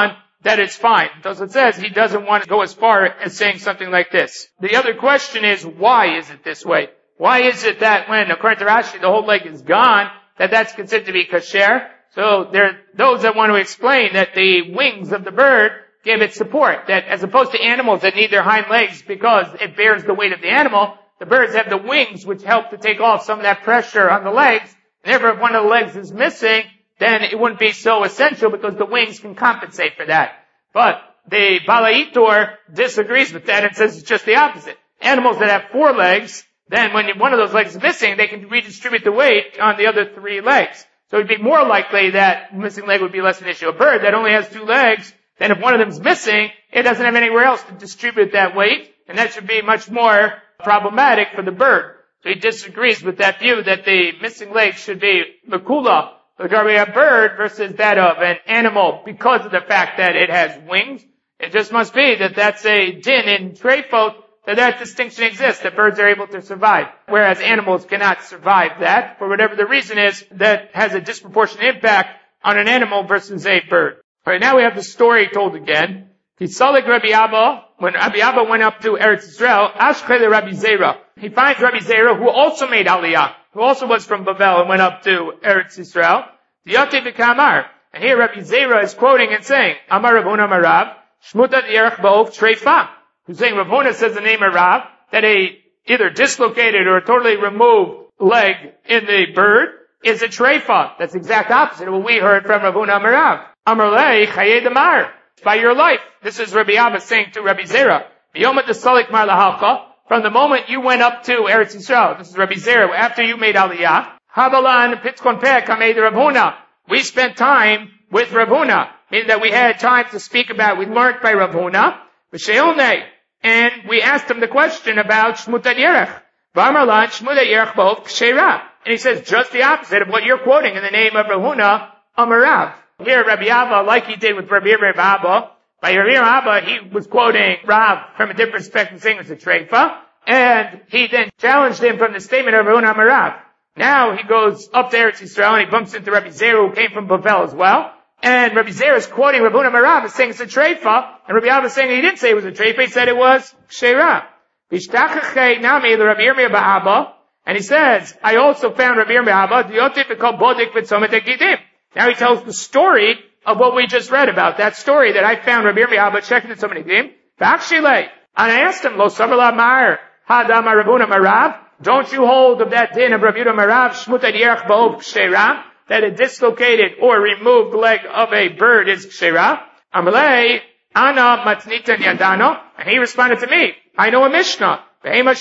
that it's fine. Thus it says he doesn't want to go as far as saying something like this. The other question is, why is it this way? Why is it that when, according to Rashi, the whole leg is gone, that that's considered to be kasher? So there are those that want to explain that the wings of the bird give it support, that as opposed to animals that need their hind legs because it bears the weight of the animal, the birds have the wings which help to take off some of that pressure on the legs. And therefore, if one of the legs is missing, then it wouldn't be so essential because the wings can compensate for that. But the Balaitor disagrees with that and says it's just the opposite. Animals that have four legs, then when one of those legs is missing, they can redistribute the weight on the other three legs. So it'd be more likely that missing leg would be less of an issue. A bird that only has two legs, then if one of them's missing, it doesn't have anywhere else to distribute that weight, and that should be much more problematic for the bird. So he disagrees with that view that the missing leg should be makula regarding a bird versus that of an animal because of the fact that it has wings. It just must be that that's a din in treifot, that that distinction exists, that birds are able to survive, whereas animals cannot survive that, for whatever the reason is, that has a disproportionate impact on an animal versus a bird. Alright, now we have the story told again. Kisalik Rabbi Abba, when Rabbi Abba went up to Eretz Yisrael, Ashkele Rabbi Zera. He finds Rabbi Zera, who also made Aliyah, who also was from Bavel and went up to Eretz Yisrael. Diyati v'kamar. And here Rabbi Zera is quoting and saying, Amar Rav Huna Marav, Shmuta Yerech Ba'ov Treifa. Who's saying Rav Huna says the name of Rav, that a either dislocated or totally removed leg in the bird is a treifa. That's the exact opposite of what we heard from Rav Huna Marav. Amar lei chaye damar. By your life. This is Rabbi Abba saying to Rabbi Zera, B'yom desalik mar lahalcha. From the moment you went up to Eretz Yisrael, this is Rabbi Zera, after you made Aliyah, Habalan Pitzkon Peh Kamed Rav Huna. We spent time with Rav Huna, meaning that we had time to speak about, we learned by Rav Huna, V'sheilnei, and we asked him the question about Shmuta Yerech. V'amarlan Shmuta Yerech B'ov K'sheira. And he says just the opposite of what you're quoting in the name of Rav Huna, Amarav. Here Rabbi Abba, like he did with Rabbi Abba, by Rabbi Abba, he was quoting Rav from a different perspective, saying it's a treifa, and he then challenged him from the statement of Rav Huna Amarav. Now he goes up to Eretz Yisrael and he bumps into Rabbi Zera, who came from Bavel as well. And Rabbi Zera is quoting Rav Huna Marav and saying it's a treifa, and Rabbi Abba is saying he didn't say it was a treifa, he said it was sheira. And he says, I also found Rabbi Abba, now he tells the story of what we just read about, that story that I found Rabbi Abba checking in so many games. And I asked him, Lo Savala Mar, Hadama Rabuna Marav, don't you hold of that din of Rabbi Marav, Shmuta Yerech Ba'ov K'sheira, that a dislocated or removed leg of a bird is k'sheira? Amalei, Ana Matnitan Yadano, and he responded to me, I know a Mishnah. It's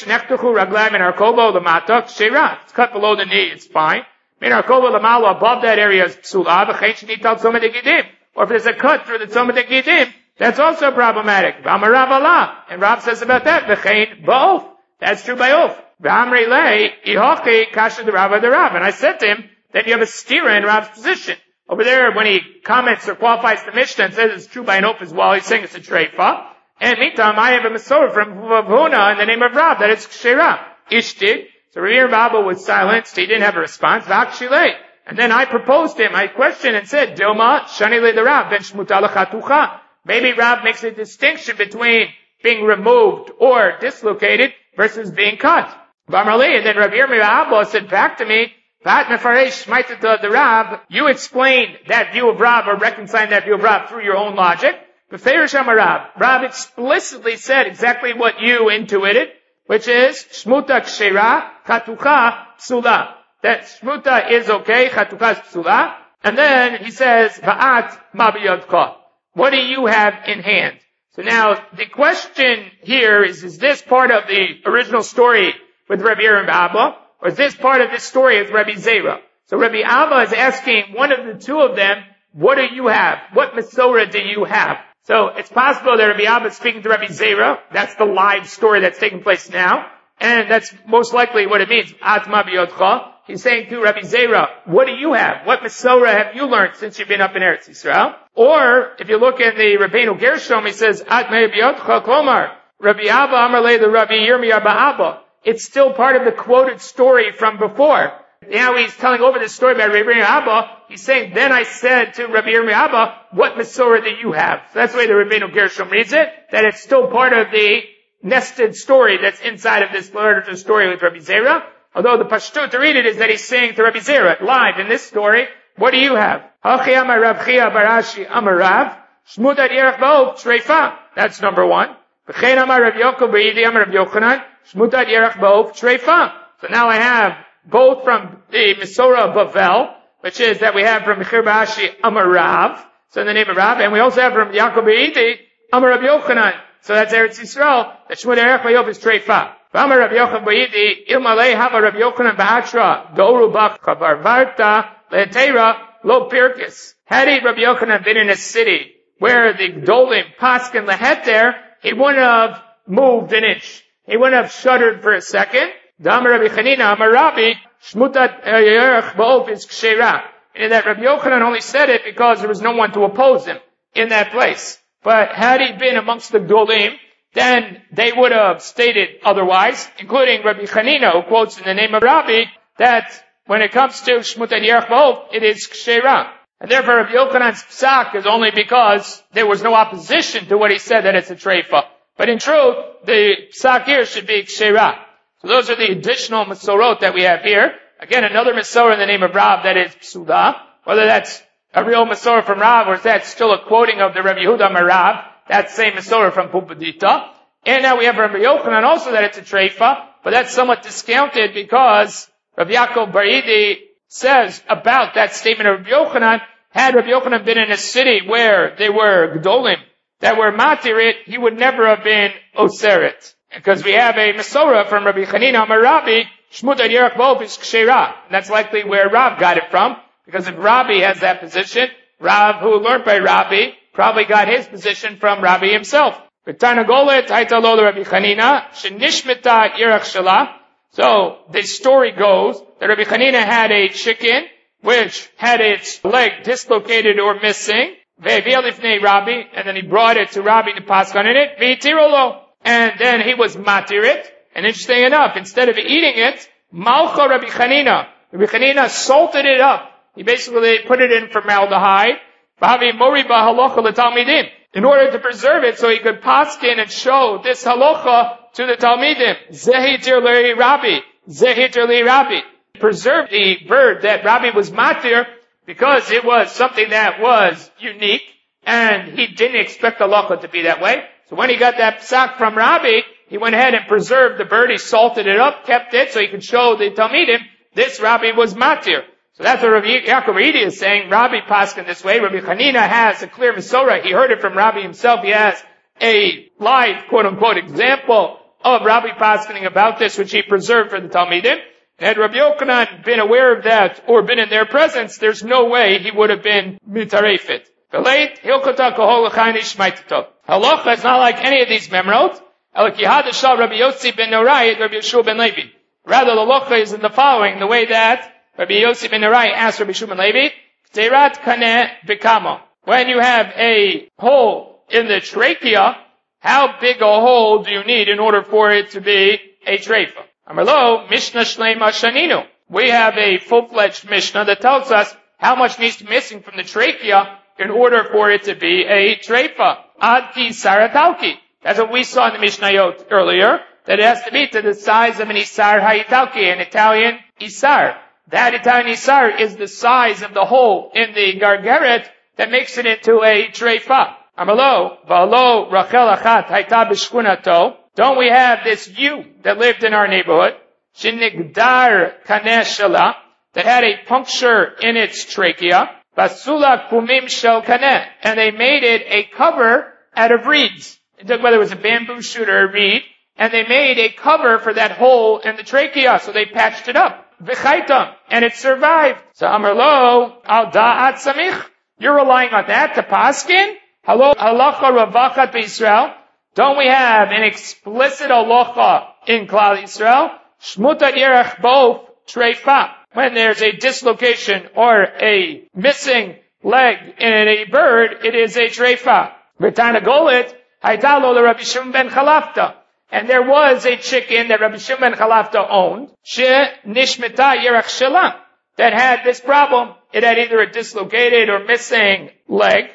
cut below the knee, it's fine. Above that area is psula, or if there's a cut through the tzoma de gidim, that's also problematic. And Rav says about that, both. That's true by both. And I said to him, that you have a stira in Rav's position. Over there, when he comments or qualifies the Mishnah and says it's true by an oath as well, he's saying it's a treifa. And meantime, I have a Masorah from Rav Huna in the name of Rav, that it's k'sheira. Ishtig. So Rabbi Abba was silenced. He didn't have a response. V'akshilei. And then I proposed him. I questioned and said, Dilma, shani le the Rav, ben shmuta l'chatucha. Maybe Rav makes a distinction between being removed or dislocated versus being cut. V'amarli. And then Rabbi Abba said back to me, the Rav, you explained that view of Rav or reconciling that view of Rav through your own logic. Rav explicitly said exactly what you intuited, which is Shmuta K'sheira, Chatucha Psula. That Shmuta is okay, Chatucha is Psula. And then he says, Va'at Mabiyadcha. What do you have in hand? So now, the question here is, is this part of the original story with Rabbi Abba? Or is this part of this story with Rabbi Zera? So Rabbi Abba is asking one of the two of them, what do you have? What Masorah do you have? So it's possible that Rabbi Abba is speaking to Rabbi Zera. That's the live story that's taking place now. And that's most likely what it means. Atma biyodcha. He's saying to Rabbi Zera, what do you have? What Masorah have you learned since you've been up in Eretz Yisrael? Or, if you look in the Rabbeinu Gershom, he says, Atma biyodcha klomar. Rabbi Abba Amar le the Rabbi Yirmiyah Ba'abba. It's still part of the quoted story from before. Now he's telling over this story about Rabbi Abba. He's saying, then I said to Rabbi Abba, what Masorah do you have? So that's the way the Rabbeinu Gershom reads it, that it's still part of the nested story that's inside of this larger story with Rabbi Zera. Although the Pashtut to read it is that he's saying to Rabbi Zera, live in this story, what do you have? Hachi amar Rav Chia barashi amar Rav, shmutat yerach ba'ov treifa. That's number one. V'chein amar Rav Yochanan b'idi amar Rav Yochanan, shmutat yerach ba'ov treifa. So now I have both from the Masorah of Bavel, which is that we have from Mechir Ba'ashi Amar Rav, so in the name of Rav, and we also have from Yaakov Be'iti Amar Rav Yochanan, so that's Eretz Yisrael, that Shmud Erech Ba'yov is Treifa. Amar Rav Yochanan Be'iti Ilmalei Hava Rav Yochanan Ba'atra Doru Bach Chavar Varta Le'teira Lo Pirkis. Had he Rav Yochanan been in a city where the Gdolim Paskin Leheter, he wouldn't have moved an inch. He wouldn't have shuddered for a second. Damar Rabbi Chanina Amar Rabbi Shmutat Yerech Ba'ov is Ksheira. And that Rabbi Yochanan only said it because there was no one to oppose him in that place. But had he been amongst the Gdolim, then they would have stated otherwise, including Rabbi Chanina, who quotes in the name of Rabbi, that when it comes to Shmutat Yerech Ba'ov, it is Ksheira. And therefore Rabbi Yochanan's psak is only because there was no opposition to what he said that it's a treifa. But in truth, the psak here should be Ksheira. So those are the additional Masorot that we have here. Again, another Masorah in the name of Rav, that is Psuda. Whether that's a real Masorah from Rav, or is that still a quoting of the Rabbi Yehuda Marav, that same Masorah from Pumbedita. And now we have Rabbi Yochanan also that it's a Treifa, but that's somewhat discounted because Rabbi Yaakov Baridi says about that statement of Rabbi Yochanan, had Rabbi Yochanan been in a city where they were Gdolim, that were Matirit, he would never have been Oseret. Because we have a Masorah from Rabbi Chanina Amar Rabbi, Shmutat Yerech Ba'ov is Ksheira. And that's likely where Rav got it from, because if Rabbi has that position, Rav, who learned by Rabbi, probably got his position from Rabbi himself. V'tarnagolet haitalo Rabbi Chanina, shenishmeta Yerech Shalah. So, the story goes that Rabbi Chanina had a chicken, which had its leg dislocated or missing, ve'avia lifnei Rabbi, and then he brought it to Rabbi to pass on it, ve'tirolo. And then he was matirit. And interesting enough, instead of eating it, malcha Rabbi Chanina, Rabbi Chanina salted it up. He basically put it in formaldehyde, in order to preserve it so he could paskin and show this halacha to the Talmidim. Zehitir li Rabbi, zehitir li Rabbi. Preserve the bird that Rabbi was matir because it was something that was unique and he didn't expect the halacha to be that way. So when he got that psak from Rabbi, he went ahead and preserved the bird, he salted it up, kept it, so he could show the Talmidim, this Rabbi was matir. So that's what Rabbi Yaakov Reidi is saying, Rabbi paskin this way. Rabbi Chanina has a clear Masorah, he heard it from Rabbi himself, he has a live, quote-unquote, example of Rabbi paskening about this, which he preserved for the Talmidim. Had Rabbi Yochanan been aware of that, or been in their presence, there's no way he would have been mitarefit. Halacha is not like any of these memrot. Rabbi Yossi ben Norai, Rabbi Yeshua ben Levi. Rather, the halacha is in the following, the way that Rabbi Yossi ben Norai asked Rabbi Yeshua ben Levi, Kterat kaneh b'kama. When you have a hole in the trachea, how big a hole do you need in order for it to be a treifa? Amarlo, Mishnah Shleima Shaninu. We have a full-fledged Mishnah that tells us how much needs to be missing from the trachea in order for it to be a treifa. Ad ki saratalki. That's what we saw in the Mishnayot earlier, that it has to be to the size of an isar ha'italki, an Italian isar. That Italian isar is the size of the hole in the gargeret that makes it into a treifa. Amalo, v'alo Rachel achat haita b'shkunato. Don't we have this ewe that lived in our neighborhood, shenigdar kaneh shela, that had a puncture in its trachea, basula kumim shel kaneh, and they made it a cover out of reeds. It took whether it was a bamboo shoot or a reed, and they made a cover for that hole in the trachea, so they patched it up. V'chaitam, and it survived. So Amarlo, al da'at samich, you're relying on that to paskin? Hello, halacha ravachat b'Yisrael. Don't we have an explicit halacha in Klal Yisrael? Shmutat yerech ba'ov treifa. When there's a dislocation or a missing leg in a bird, it is a treifa. V'tana golet, haitalo l'Rabbi Shimon ben Chalafta. And there was a chicken that Rabbi Shimon ben Chalafta owned, she nishmeta yerach shela, that had this problem. It had either a dislocated or missing leg.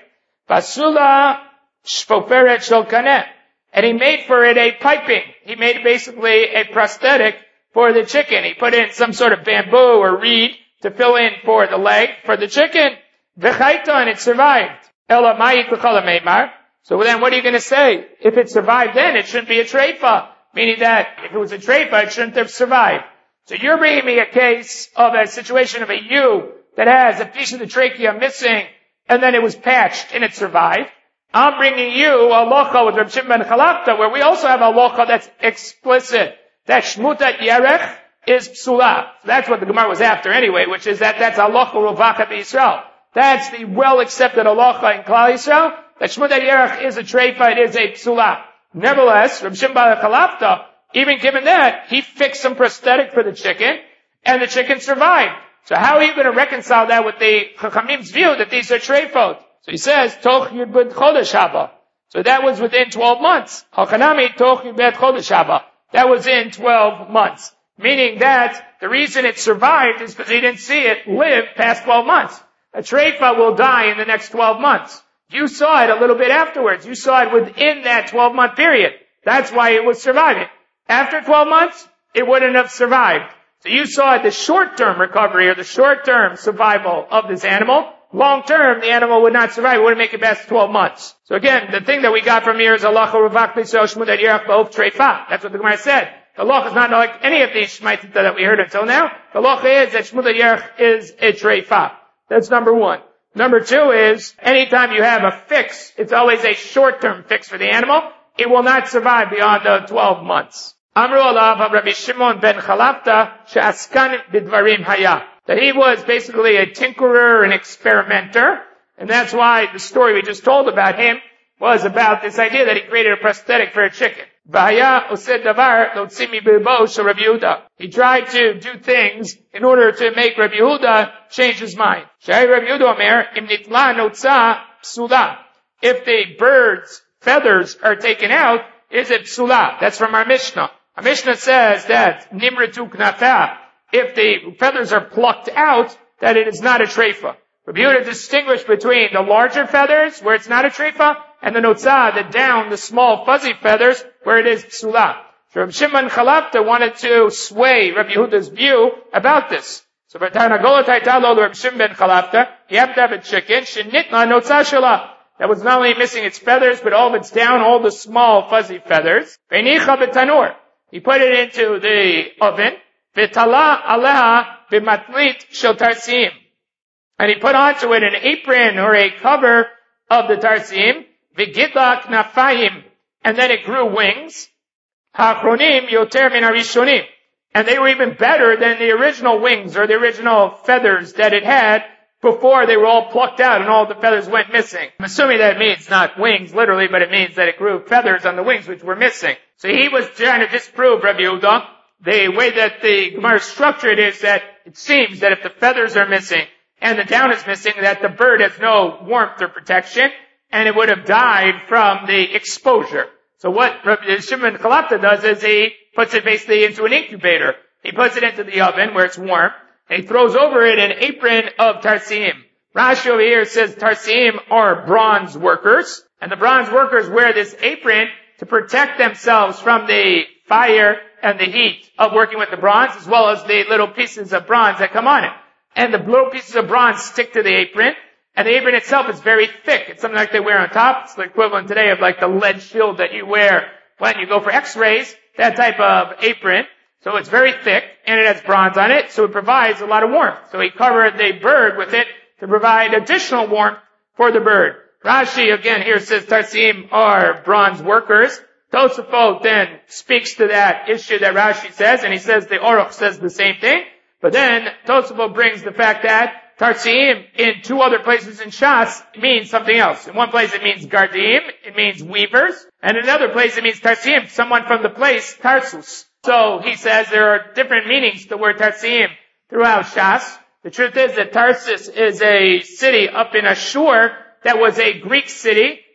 Basula shpoferet shel kaneh. And he made for it a piping. He made basically a prosthetic for the chicken. He put in some sort of bamboo or reed to fill in for the leg for the chicken. V'chaita, and it survived. Ela ma'it l'chala meimar. So then what are you going to say? If it survived then, it shouldn't be a treifa. Meaning that if it was a treifa, it shouldn't have survived. So you're bringing me a case of a situation of a ewe that has a piece of the trachea missing, and then it was patched and it survived. I'm bringing you a halacha with Reb Shimon ben Chalafta, where we also have a halacha that's explicit. That shmutat yerech is psula. So that's what the Gemara was after anyway, which is that that's halacha rovacha b'Yisrael. That's the well-accepted halacha in Klal Yisrael. That shmutat yerech is a treifa, it is a psula. Nevertheless, Reb Shimon ben Chalafta, even given that, he fixed some prosthetic for the chicken, and the chicken survived. So how are you going to reconcile that with the Chachamim's view that these are treifot? So he says, Toch Yud Bet Chodesh Haba. So that was within twelve months. Hachanami Toch Yud Bet Chodesh Haba. That was in twelve months. Meaning that the reason it survived is because he didn't see it live past twelve months. A treifa will die in the next twelve months. You saw it a little bit afterwards. You saw it within that twelve month period. That's why it was surviving. After twelve months, it wouldn't have survived. So you saw the short-term recovery or the short-term survival of this animal. Long-term, the animal would not survive. It wouldn't make it past twelve months. So again, the thing that we got from here is halacha ravak b'Yisrael shmutat yerach b'of treifa. That's what the Gemara said. The halacha is not like any of these shmaitita that we heard until now. The halacha is that shmutat yerach is a treifa. That's number one. Number two is, anytime you have a fix, it's always a short-term fix for the animal. It will not survive beyond the twelve months. Amru alav Rabbi Shimon ben Chalafta she'askan b'dvarim haya. That he was basically a tinkerer, an experimenter, and that's why the story we just told about him was about this idea that he created a prosthetic for a chicken. V'haya oseh davar l'otzii mibilbo shel Rabbi Yehuda. He tried to do things in order to make Rabbi Yehuda change his mind. Shei Rabbi Yehuda omer, im nitla notza psula. If the bird's feathers are taken out, is it psula? That's from our Mishnah. Our Mishnah says that nimretu knata. If the feathers are plucked out, that it is not a treifa. Rabbi Yehuda distinguished between the larger feathers, where it's not a treifa, and the notzah, the down, the small fuzzy feathers, where it is psula. So Rabbi Shimon Chalafta wanted to sway Rabbi Yehuda's view about this. So for Tarnagolot hayta lo Rabbi Shimon ben Chalafta, you have to have a chicken, shenitna notzah shela, that was not only missing its feathers, but all of its down, all the small fuzzy feathers. Veinicha b'tanur. He put it into the oven. V'tala aleha b'matlit shel tarsim. And he put onto it an apron or a cover of the tarsim. V'gidla knafayim. And then it grew wings. Ha'achronim yoter min harishonim. And they were even better than the original wings or the original feathers that it had before they were all plucked out and all the feathers went missing. I'm assuming that means not wings literally, but it means that it grew feathers on the wings which were missing. So he was trying to disprove Rabbi Yehuda. The way that the Gemara is structured is that it seems that if the feathers are missing and the down is missing, that the bird has no warmth or protection, and it would have died from the exposure. So what Rabbi Shimon Chalafta does is he puts it basically into an incubator. He puts it into the oven where it's warm, and he throws over it an apron of tarsim. Rashi over here says tarsim are bronze workers, and the bronze workers wear this apron to protect themselves from the fire and the heat of working with the bronze, as well as the little pieces of bronze that come on it. And the little pieces of bronze stick to the apron, and the apron itself is very thick. It's something like they wear on top. It's the equivalent today of like the lead shield that you wear when you go for x-rays, that type of apron. So it's very thick, and it has bronze on it, so it provides a lot of warmth. So he covered the bird with it to provide additional warmth for the bird. Rashi, again, here says tarsim are bronze workers. Tosafot then speaks to that issue that Rashi says, and he says the Aruch says the same thing. But then Tosafot brings the fact that tarsim in two other places in Shas means something else. In one place it means gardim, it means weavers, and in another place it means tarsim, someone from the place Tarsus. So he says there are different meanings to the word tarsim throughout Shas. The truth is that Tarsus is a city up in Ashur that was a Greek city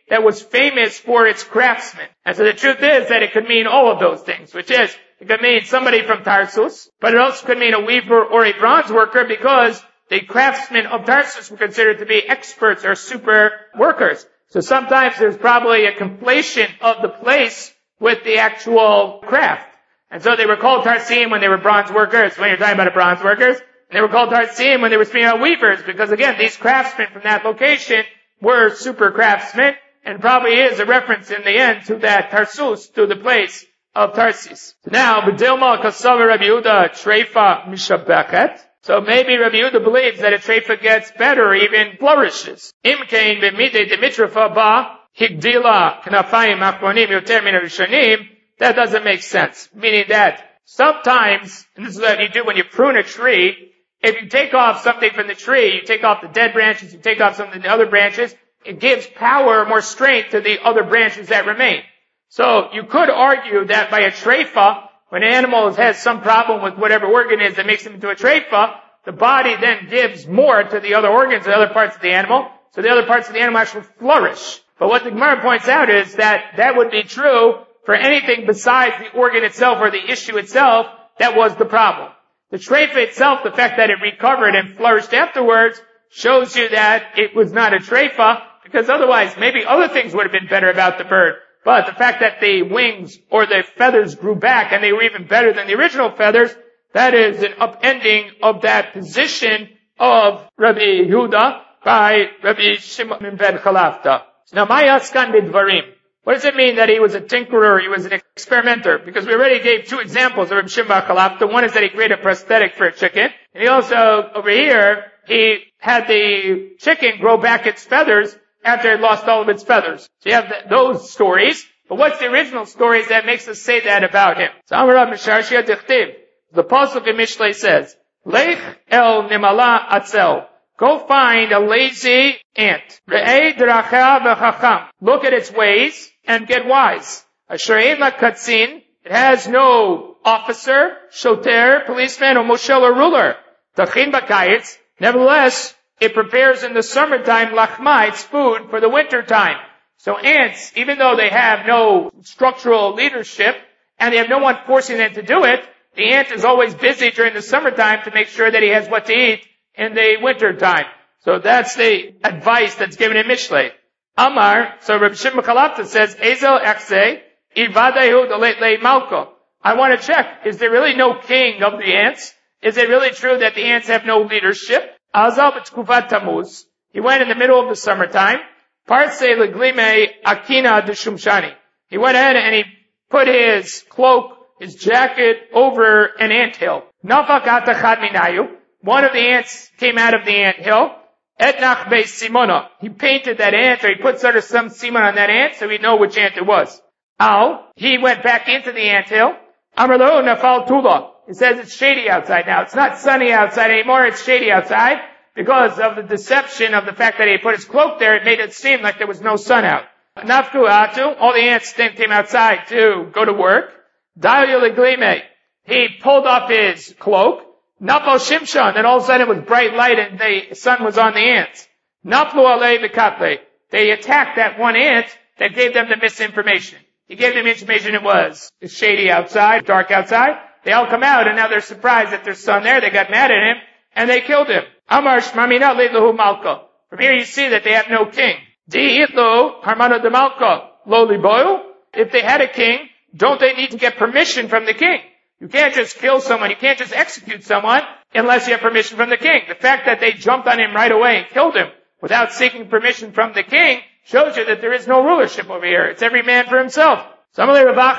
that was famous for its craftsmen. And so the truth is that it could mean all of those things, which is, it could mean somebody from Tarsus, but it also could mean a weaver or a bronze worker, because the craftsmen of Tarsus were considered to be experts or super workers. So sometimes there's probably a conflation of the place with the actual craft. And so they were called Tarsim when they were bronze workers, when you're talking about bronze workers. And they were called Tarsim when they were speaking about weavers, because again, these craftsmen from that location were super craftsmen, and probably is a reference in the end to that Tarsus, to the place of Tarsis. Now, B'dilma Kasava Rabbi Yehuda Treifa Mishabechet. So maybe Rabbi Yehuda believes that a treifa gets better, even flourishes. Imkein b'midei demitrafa ba higdila knafayim achronim yoter min harishonim. That doesn't make sense. Meaning that sometimes, and this is what you do when you prune a tree, if you take off something from the tree, you take off the dead branches, you take off some of the other branches, it gives power, more strength to the other branches that remain. So you could argue that by a treifa, when an animal has some problem with whatever organ is that makes him into a treifa, the body then gives more to the other organs, the other parts of the animal, so the other parts of the animal actually flourish. But what the Gemara points out is that that would be true for anything besides the organ itself or the issue itself that was the problem. The treifa itself, the fact that it recovered and flourished afterwards, shows you that it was not a treifa, because otherwise maybe other things would have been better about the bird. But the fact that the wings or the feathers grew back and they were even better than the original feathers, that is an upending of that position of Rabbi Yehuda by Rabbi Shimon ben Chalafta. Now, Mayaskan bidvarim. What does it mean that he was a tinkerer, he was an experimenter? Because we already gave two examples of Rabbi Shimon ben Chalafta. One is that he created a prosthetic for a chicken. And he also, over here, he had the chicken grow back its feathers after it lost all of its feathers. So you have th- those stories. But what's the original stories that makes us say that about him? So Amarav Misharshia Dichtiv. The Pasuk in Mishlei says, Lech el nimala atzel. Go find a lazy ant. Re'ei dracha v'chacham. Look at its ways and get wise. Asher ein la katzin. It has no officer, shoter, policeman, or moshel, or ruler. Tachin b'kayitz. Nevertheless, it prepares in the summertime lachma, its food, for the winter time. So ants, even though they have no structural leadership, and they have no one forcing them to do it, the ant is always busy during the summertime to make sure that he has what to eat in the winter time. So that's the advice that's given in Mishlei. Amar, so Rabbi Shimon Chalafta says, Ezel echse, ivadayu delet malko. I want to check, is there really no king of the ants? Is it really true that the ants have no leadership? Azal b'tkufat Tammuz. He went in the middle of the summertime. Parse leglime akina d'shumshani. He went ahead and he put his cloak, his jacket over an anthill. Nafak atachad minayu. One of the ants came out of the anthill. Etnach be simona. He painted that ant, or he put sort of some simon on that ant so we'd know which ant it was. Al, he went back into the anthill. Amrlo nafal tula. It says it's shady outside now. It's not sunny outside anymore, it's shady outside. Because of the deception of the fact that he put his cloak there, it made it seem like there was no sun out. Nafku atu, all the ants then came outside to go to work. Dayu leglime. He pulled off his cloak. Nafal shimshon, and all of a sudden it was bright light and the sun was on the ants. Naflu alei v'katle. They attacked that one ant that gave them the misinformation. He gave them information it was shady outside, dark outside. They all come out and now they're surprised that there's sun there. They got mad at him and they killed him. Amar shmamina leidlahu malka. From here you see that they have no king. Di'itlu harmana de malka lo liboyu. If they had a king, don't they need to get permission from the king? You can't just kill someone, you can't just execute someone unless you have permission from the king. The fact that they jumped on him right away and killed him without seeking permission from the king shows you that there is no rulership over here. It's every man for himself. How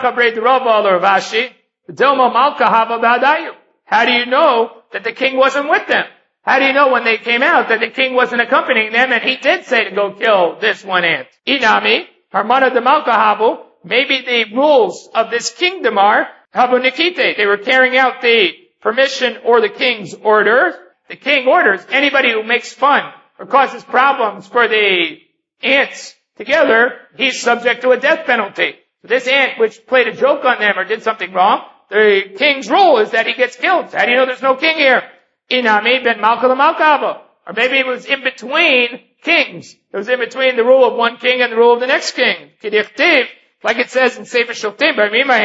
do you know that the king wasn't with them? How do you know when they came out that the king wasn't accompanying them and he did say to go kill this one ant? Inami, Harmana de Malkahabu, maybe the rules of this kingdom are Habu Nikite. They were carrying out the permission or the king's orders. The king orders anybody who makes fun or causes problems for the ants together, he's subject to a death penalty. So this ant which played a joke on them or did something wrong, the king's rule is that he gets killed. How do you know there's no king here? Inami ben Malka Malkaba. Or maybe it was in between kings. It was in between the rule of one king and the rule of the next king. Like it says in Sefer Shoftim,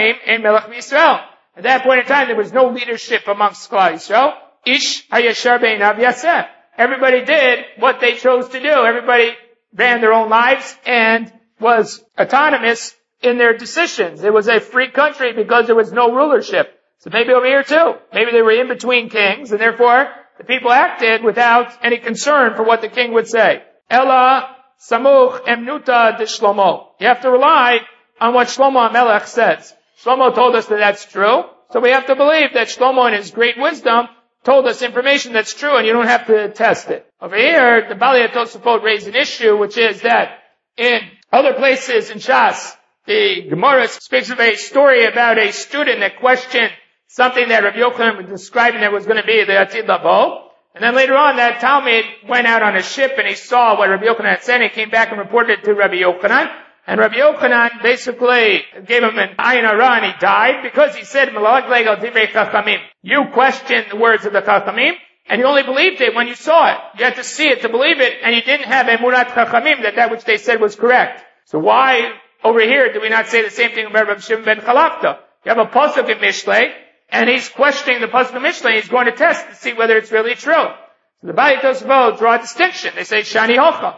at that point in time, there was no leadership amongst Klal Yisrael. Ish hayashar beinav yaseh. Everybody did what they chose to do. Everybody ran their own lives and was autonomous in their decisions. It was a free country because there was no rulership. So maybe over here too. Maybe they were in between kings, and therefore the people acted without any concern for what the king would say. Ella samuch emnuta de Shlomo. You have to rely on what Shlomo HaMelech says. Shlomo told us that that's true, so we have to believe that Shlomo in his great wisdom told us information that's true, and you don't have to test it. Over here, the Bali Tosafot raised an issue, which is that in other places in Shas, the Gemara speaks of a story about a student that questioned something that Rabbi Yochanan was describing that was going to be the Atid Lavo. And then later on, that Talmud went out on a ship and he saw what Rabbi Yochanan had said, and he came back and reported it to Rabbi Yochanan. And Rabbi Yochanan basically gave him an ayin hara and he died because he said, you questioned the words of the Chachamim and you only believed it when you saw it. You had to see it to believe it, and you didn't have emunat Chachamim that that which they said was correct. So why over here do we not say the same thing about Rabbi Shimon ben Chalafta? You have a pasuk in Mishlei, and he's questioning the pasuk in Mishlei. He's going to test to see whether it's really true. So the Bali Tosafot draw a distinction. They say Shani Hocha.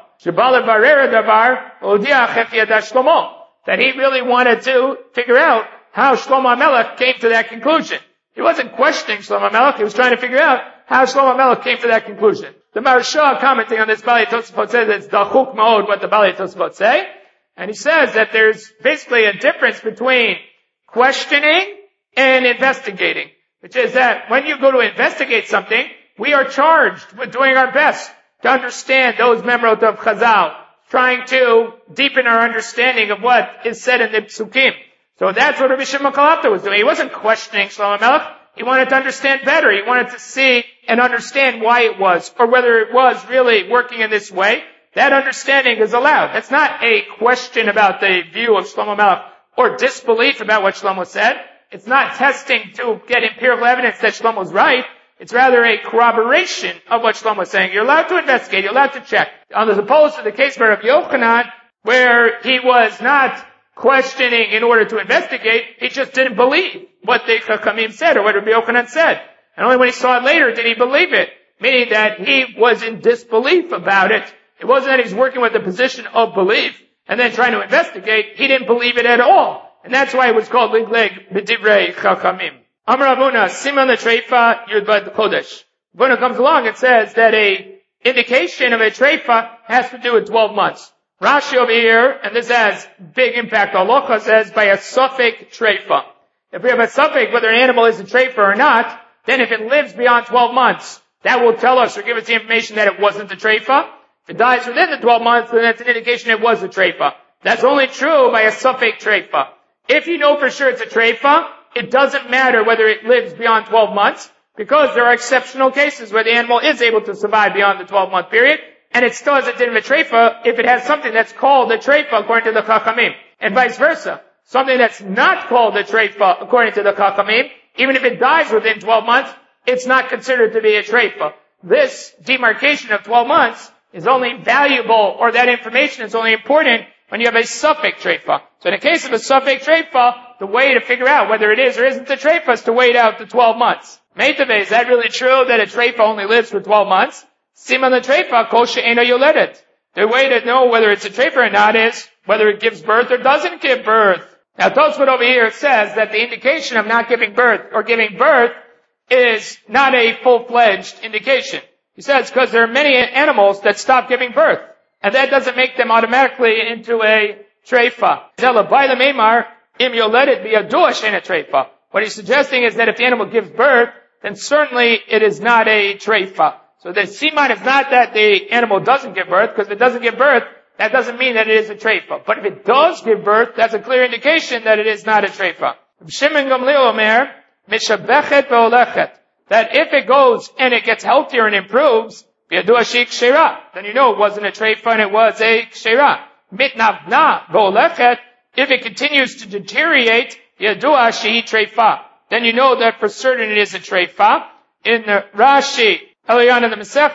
That he really wanted to figure out how Shlomo HaMelech came to that conclusion. He wasn't questioning Shlomo HaMelech, he was trying to figure out how Shlomo HaMelech came to that conclusion. The Maharsha, commenting on this Bali Tosafot, says it's dachuk ma'od what the Bali Tosafot say, and he says that there's basically a difference between questioning and investigating, which is that when you go to investigate something, we are charged with doing our best to understand those memorot of Chazal, trying to deepen our understanding of what is said in the Psukim. So that's what Rabbi Shimon Chalafta was doing. He wasn't questioning Shlomo HaMelech. He wanted to understand better. He wanted to see and understand why it was, or whether it was really working in this way. That understanding is allowed. That's not a question about the view of Shlomo HaMelech or disbelief about what Shlomo said. It's not testing to get empirical evidence that Shlomo's right. It's rather a corroboration of what Shlomo is saying. You're allowed to investigate. You're allowed to check. As opposed to the case by Rabbi Yochanan, where he was not questioning in order to investigate, he just didn't believe what the Chachamim said or what Rabbi Yochanan said. And only when he saw it later did he believe it, meaning that he was in disbelief about it. It wasn't that he's working with the position of belief and then trying to investigate. He didn't believe it at all. And that's why it was called Ligleg B'divrei Chachamim. Amar Avuna, Siman L'Treifa Yud B'd Kodesh. Avuna comes along and says that a indication of a treifa has to do with twelve months. Rashi over here, and this has big impact on Halacha, says by a suffix treifa. If we have a suffix whether an animal is a treifa or not, then if it lives beyond twelve months, that will tell us or give us the information that it wasn't a treifa. If it dies within the twelve months, then that's an indication it was a treifa. That's only true by a suffix treifa. If you know for sure it's a treifa, it doesn't matter whether it lives beyond twelve months, because there are exceptional cases where the animal is able to survive beyond the twelve month period, and it still has a din of a treifa if it has something that's called a treifa according to the Chachamim, and vice versa. Something that's not called a treifa according to the Chachamim, even if it dies within twelve months, it's not considered to be a treifa. This demarcation of twelve months is only valuable, or that information is only important when you have a suffix treifa. So in the case of a suffix treifa, the way to figure out whether it is or isn't a treifa is to wait out the twelve months. Meitave, is that really true that a treifa only lives for twelve months? Siman the treifa, kol she'eno yoledet. The way to know whether it's a treifa or not is whether it gives birth or doesn't give birth. Now Tosfot over here says that the indication of not giving birth or giving birth is not a full-fledged indication. He says because there are many animals that stop giving birth, and that doesn't make them automatically into a treifa. Im yoledet biyadua she'ena treifa. What he's suggesting is that if the animal gives birth, then certainly it is not a treifa. So the siman is not that the animal doesn't give birth, because if it doesn't give birth, that doesn't mean that it is a treifa. But if it does give birth, that's a clear indication that it is not a treifa. Shimon Gamliel omer, mishabechet ve'olechet. That if it goes and it gets healthier and improves, biyadua she'ik kshera, then you know it wasn't a treifa and it was a kshera. Mitnavna ve'olechet. If it continues to deteriorate, yadua shehi treifa, then you know that for certain it is a treifa. In the Rashi, Eliyahu in the Masechta,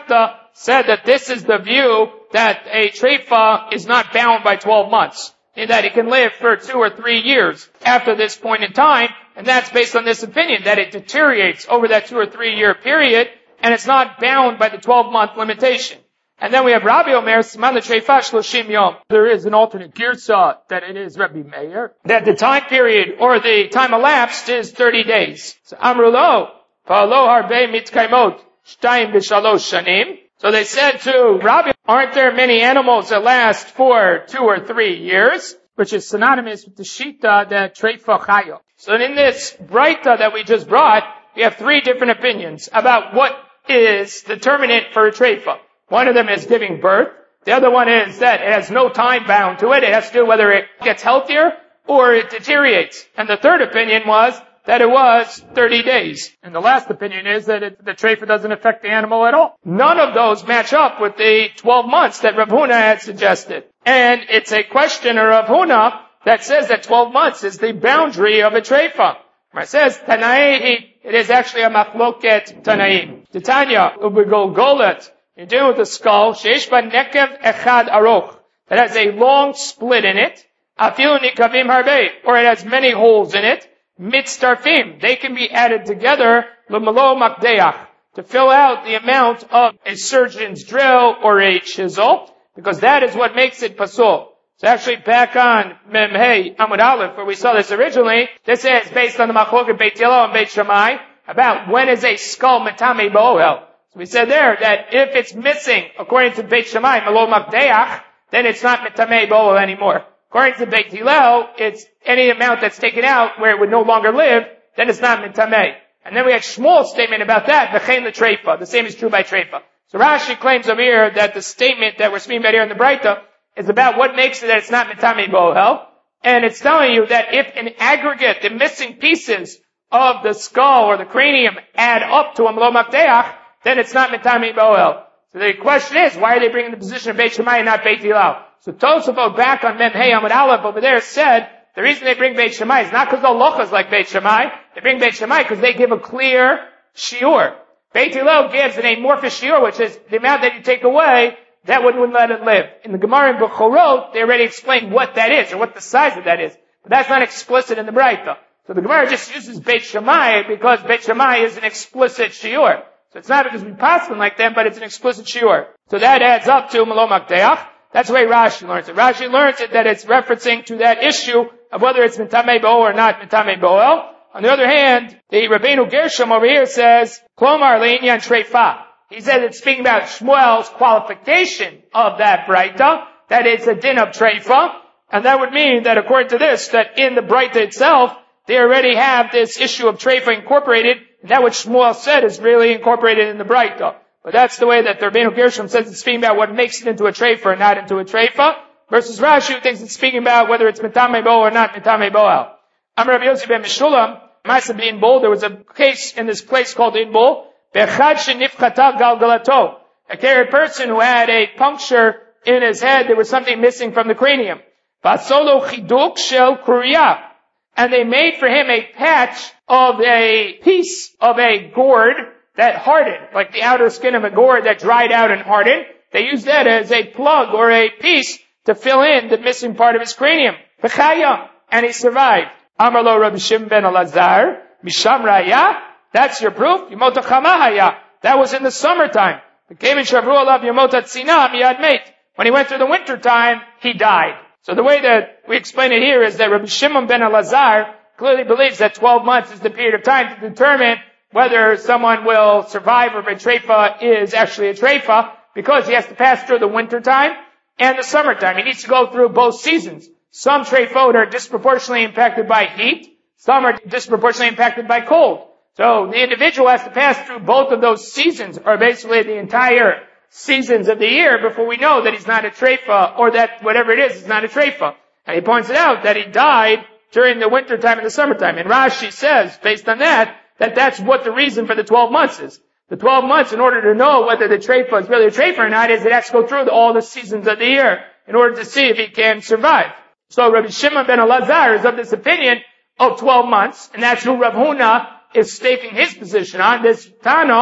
said that this is the view that a treifa is not bound by twelve months, in that it can live for two or three years after this point in time, and that's based on this opinion, that it deteriorates over that two or three year period, and it's not bound by the twelve month limitation. And then we have Rabbi Omer, Siman l'treifa shloshim yom. There is an alternate girsa that it is Rabbi Meir, that the time period or the time elapsed is thirty days. So Amru lo, pa'alo harbe mitkaimot, shtayim b'shalosh shanim. So they said to Rabbi, aren't there many animals that last for two or three years? Which is synonymous with the shita that treifa chayo. So in this braita that we just brought, we have three different opinions about what is the determinant for a treifa. One of them is giving birth. The other one is that it has no time bound to it. It has to do whether it gets healthier or it deteriorates. And the third opinion was that it was thirty days. And the last opinion is that it, the treifa doesn't affect the animal at all. None of those match up with the twelve months that Rav Huna had suggested. And it's a questioner of Huna that says that twelve months is the boundary of a treifa. It says, Tanai, it is actually a machloket Tanaim. Titania, ubegolgolet, you deal with the skull, sheish ba nekev echad aroch, that has a long split in it, afilu nikavim harbe, or it has many holes in it, mitztarfim, they can be added together, l'malo makdeach, to fill out the amount of a surgeon's drill or a chisel, because that is what makes it pasul. So actually back on Memhei Amud Aleph, where we saw this originally, this is based on the Machloket Beit Hillel and Beit Shammai, about when is a skull metame bo'ohel. So we said there that if it's missing, according to Beit Shammai, malo makdeach, then it's not metame bo'ohel anymore. According to Beit Hillel, it's any amount that's taken out where it would no longer live, then it's not metame. And then we had Shmuel's statement about that, v'chein l'treifa. The same is true by treifa. So Rashi claims over here that the statement that we're speaking about here in the Braita is about what makes it that it's not metame bo'ohel. And it's telling you that if in aggregate the missing pieces of the skull or the cranium add up to a malo makdeach, then it's not metame bo'ohel. So the question is, why are they bringing the position of Beit Shammai and not Beit Hillel? So Tosafot back on Mem Hey Amud Aleph over there said, the reason they bring Beit Shammai is not because the halacha is like Beit Shammai. They bring Beit Shammai because they give a clear shiur. Beit Hillel gives an amorphous shiur, which is the amount that you take away, that wouldn't let it live. In the Gemara in Bechorot, they already explained what that is, or what the size of that is. But that's not explicit in the Braita. So the Gemara just uses Beit Shammai because Beit Shammai is an explicit shiur. So it's not because we pass them like them, but it's an explicit shiur. So that adds up to malo makdeach. That's the way Rashi learns it. Rashi learns it that it's referencing to that issue of whether it's metame bo'ohel or not metame bo'ohel. On the other hand, the Rabbeinu Gershom over here says, Klomar le'inyan treifa. He said it's speaking about Shmuel's qualification of that Braita, that it's a din of treifa, and that would mean that according to this, that in the Braita itself, they already have this issue of treifa incorporated, and that what Shmuel said is really incorporated in the Braita. But that's the way that the Rabbeinu Gershom says it's speaking about what makes it into a treifa or not into a treifa, versus Rashi who thinks it's speaking about whether it's metame bo'ohel or not metame bo'ohel. Amar Rabbi Yossi ben Meshulam, Ma'aseh b'Inbul, there was a case in this place called Inbul, Bechad shenifchata galgalato, a carried person who had a puncture in his head, there was something missing from the cranium. Vasolo chiduk shel kuriya, and they made for him a patch of a piece of a gourd that hardened, like the outer skin of a gourd that dried out and hardened. They used that as a plug or a piece to fill in the missing part of his cranium. V'chaya, and he survived. Amar lo Rabbi Shimon ben Elazar, Misham Raya, that's your proof. Yemota chamahaya, that was in the summertime. Came in Shavru alav Yemota tzina miyad mate. When he went through the winter time, he died. So the way that we explain it here is that Rabbi Shimon ben Elazar clearly believes that twelve months is the period of time to determine whether someone will survive or if a treifa is actually a treifa, because he has to pass through the winter time and the summertime. He needs to go through both seasons. Some treifot are disproportionately impacted by heat. Some are disproportionately impacted by cold. So the individual has to pass through both of those seasons, or basically the entire seasons of the year, before we know that he's not a treifa, or that whatever it is is not a treifa. And he points it out that he died during the winter time and the summertime. And Rashi says, based on that, that that's what the reason for the twelve months is. The twelve months, in order to know whether the treifa is really a treifa or not, is it has to go through all the seasons of the year in order to see if he can survive. So Rabbi Shimon ben Elazar is of this opinion of twelve months, and that's who Rav Huna is staking his position on. This Tana,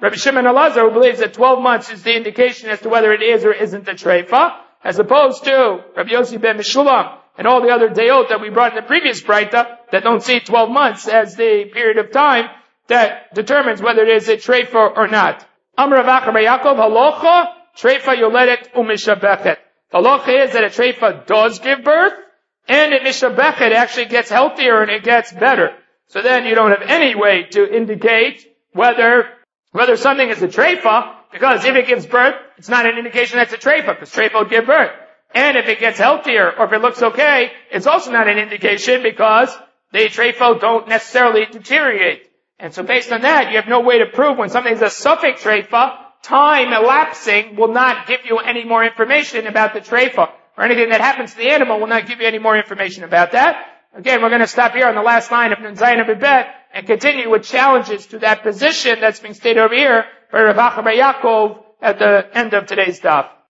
Rabbi Shimon Elazar, who believes that twelve months is the indication as to whether it is or isn't a treifa, as opposed to Rabbi Yossi ben Meshulam and all the other dayot that we brought in the previous Braita that don't see twelve months as the period of time that determines whether it is a treifa or not. Amar Rav Acha bar Yaakov, halacha, treifa yoledet umishabechet. The halacha is that a treifa does give birth, and it mishabechet actually gets healthier and it gets better. So then you don't have any way to indicate whether, whether something is a treifa, because if it gives birth, it's not an indication that it's a treifa, because treifa would give birth. And if it gets healthier, or if it looks okay, it's also not an indication because the treifa don't necessarily deteriorate. And so based on that, you have no way to prove when something's a suffix treifa, time elapsing will not give you any more information about the treifa, or anything that happens to the animal will not give you any more information about that. Again, we're going to stop here on the last line of Nun Zayin Amud Bet and continue with challenges to that position that's being stated over here by Rav Acha bar Yaakov at the end of today's daf.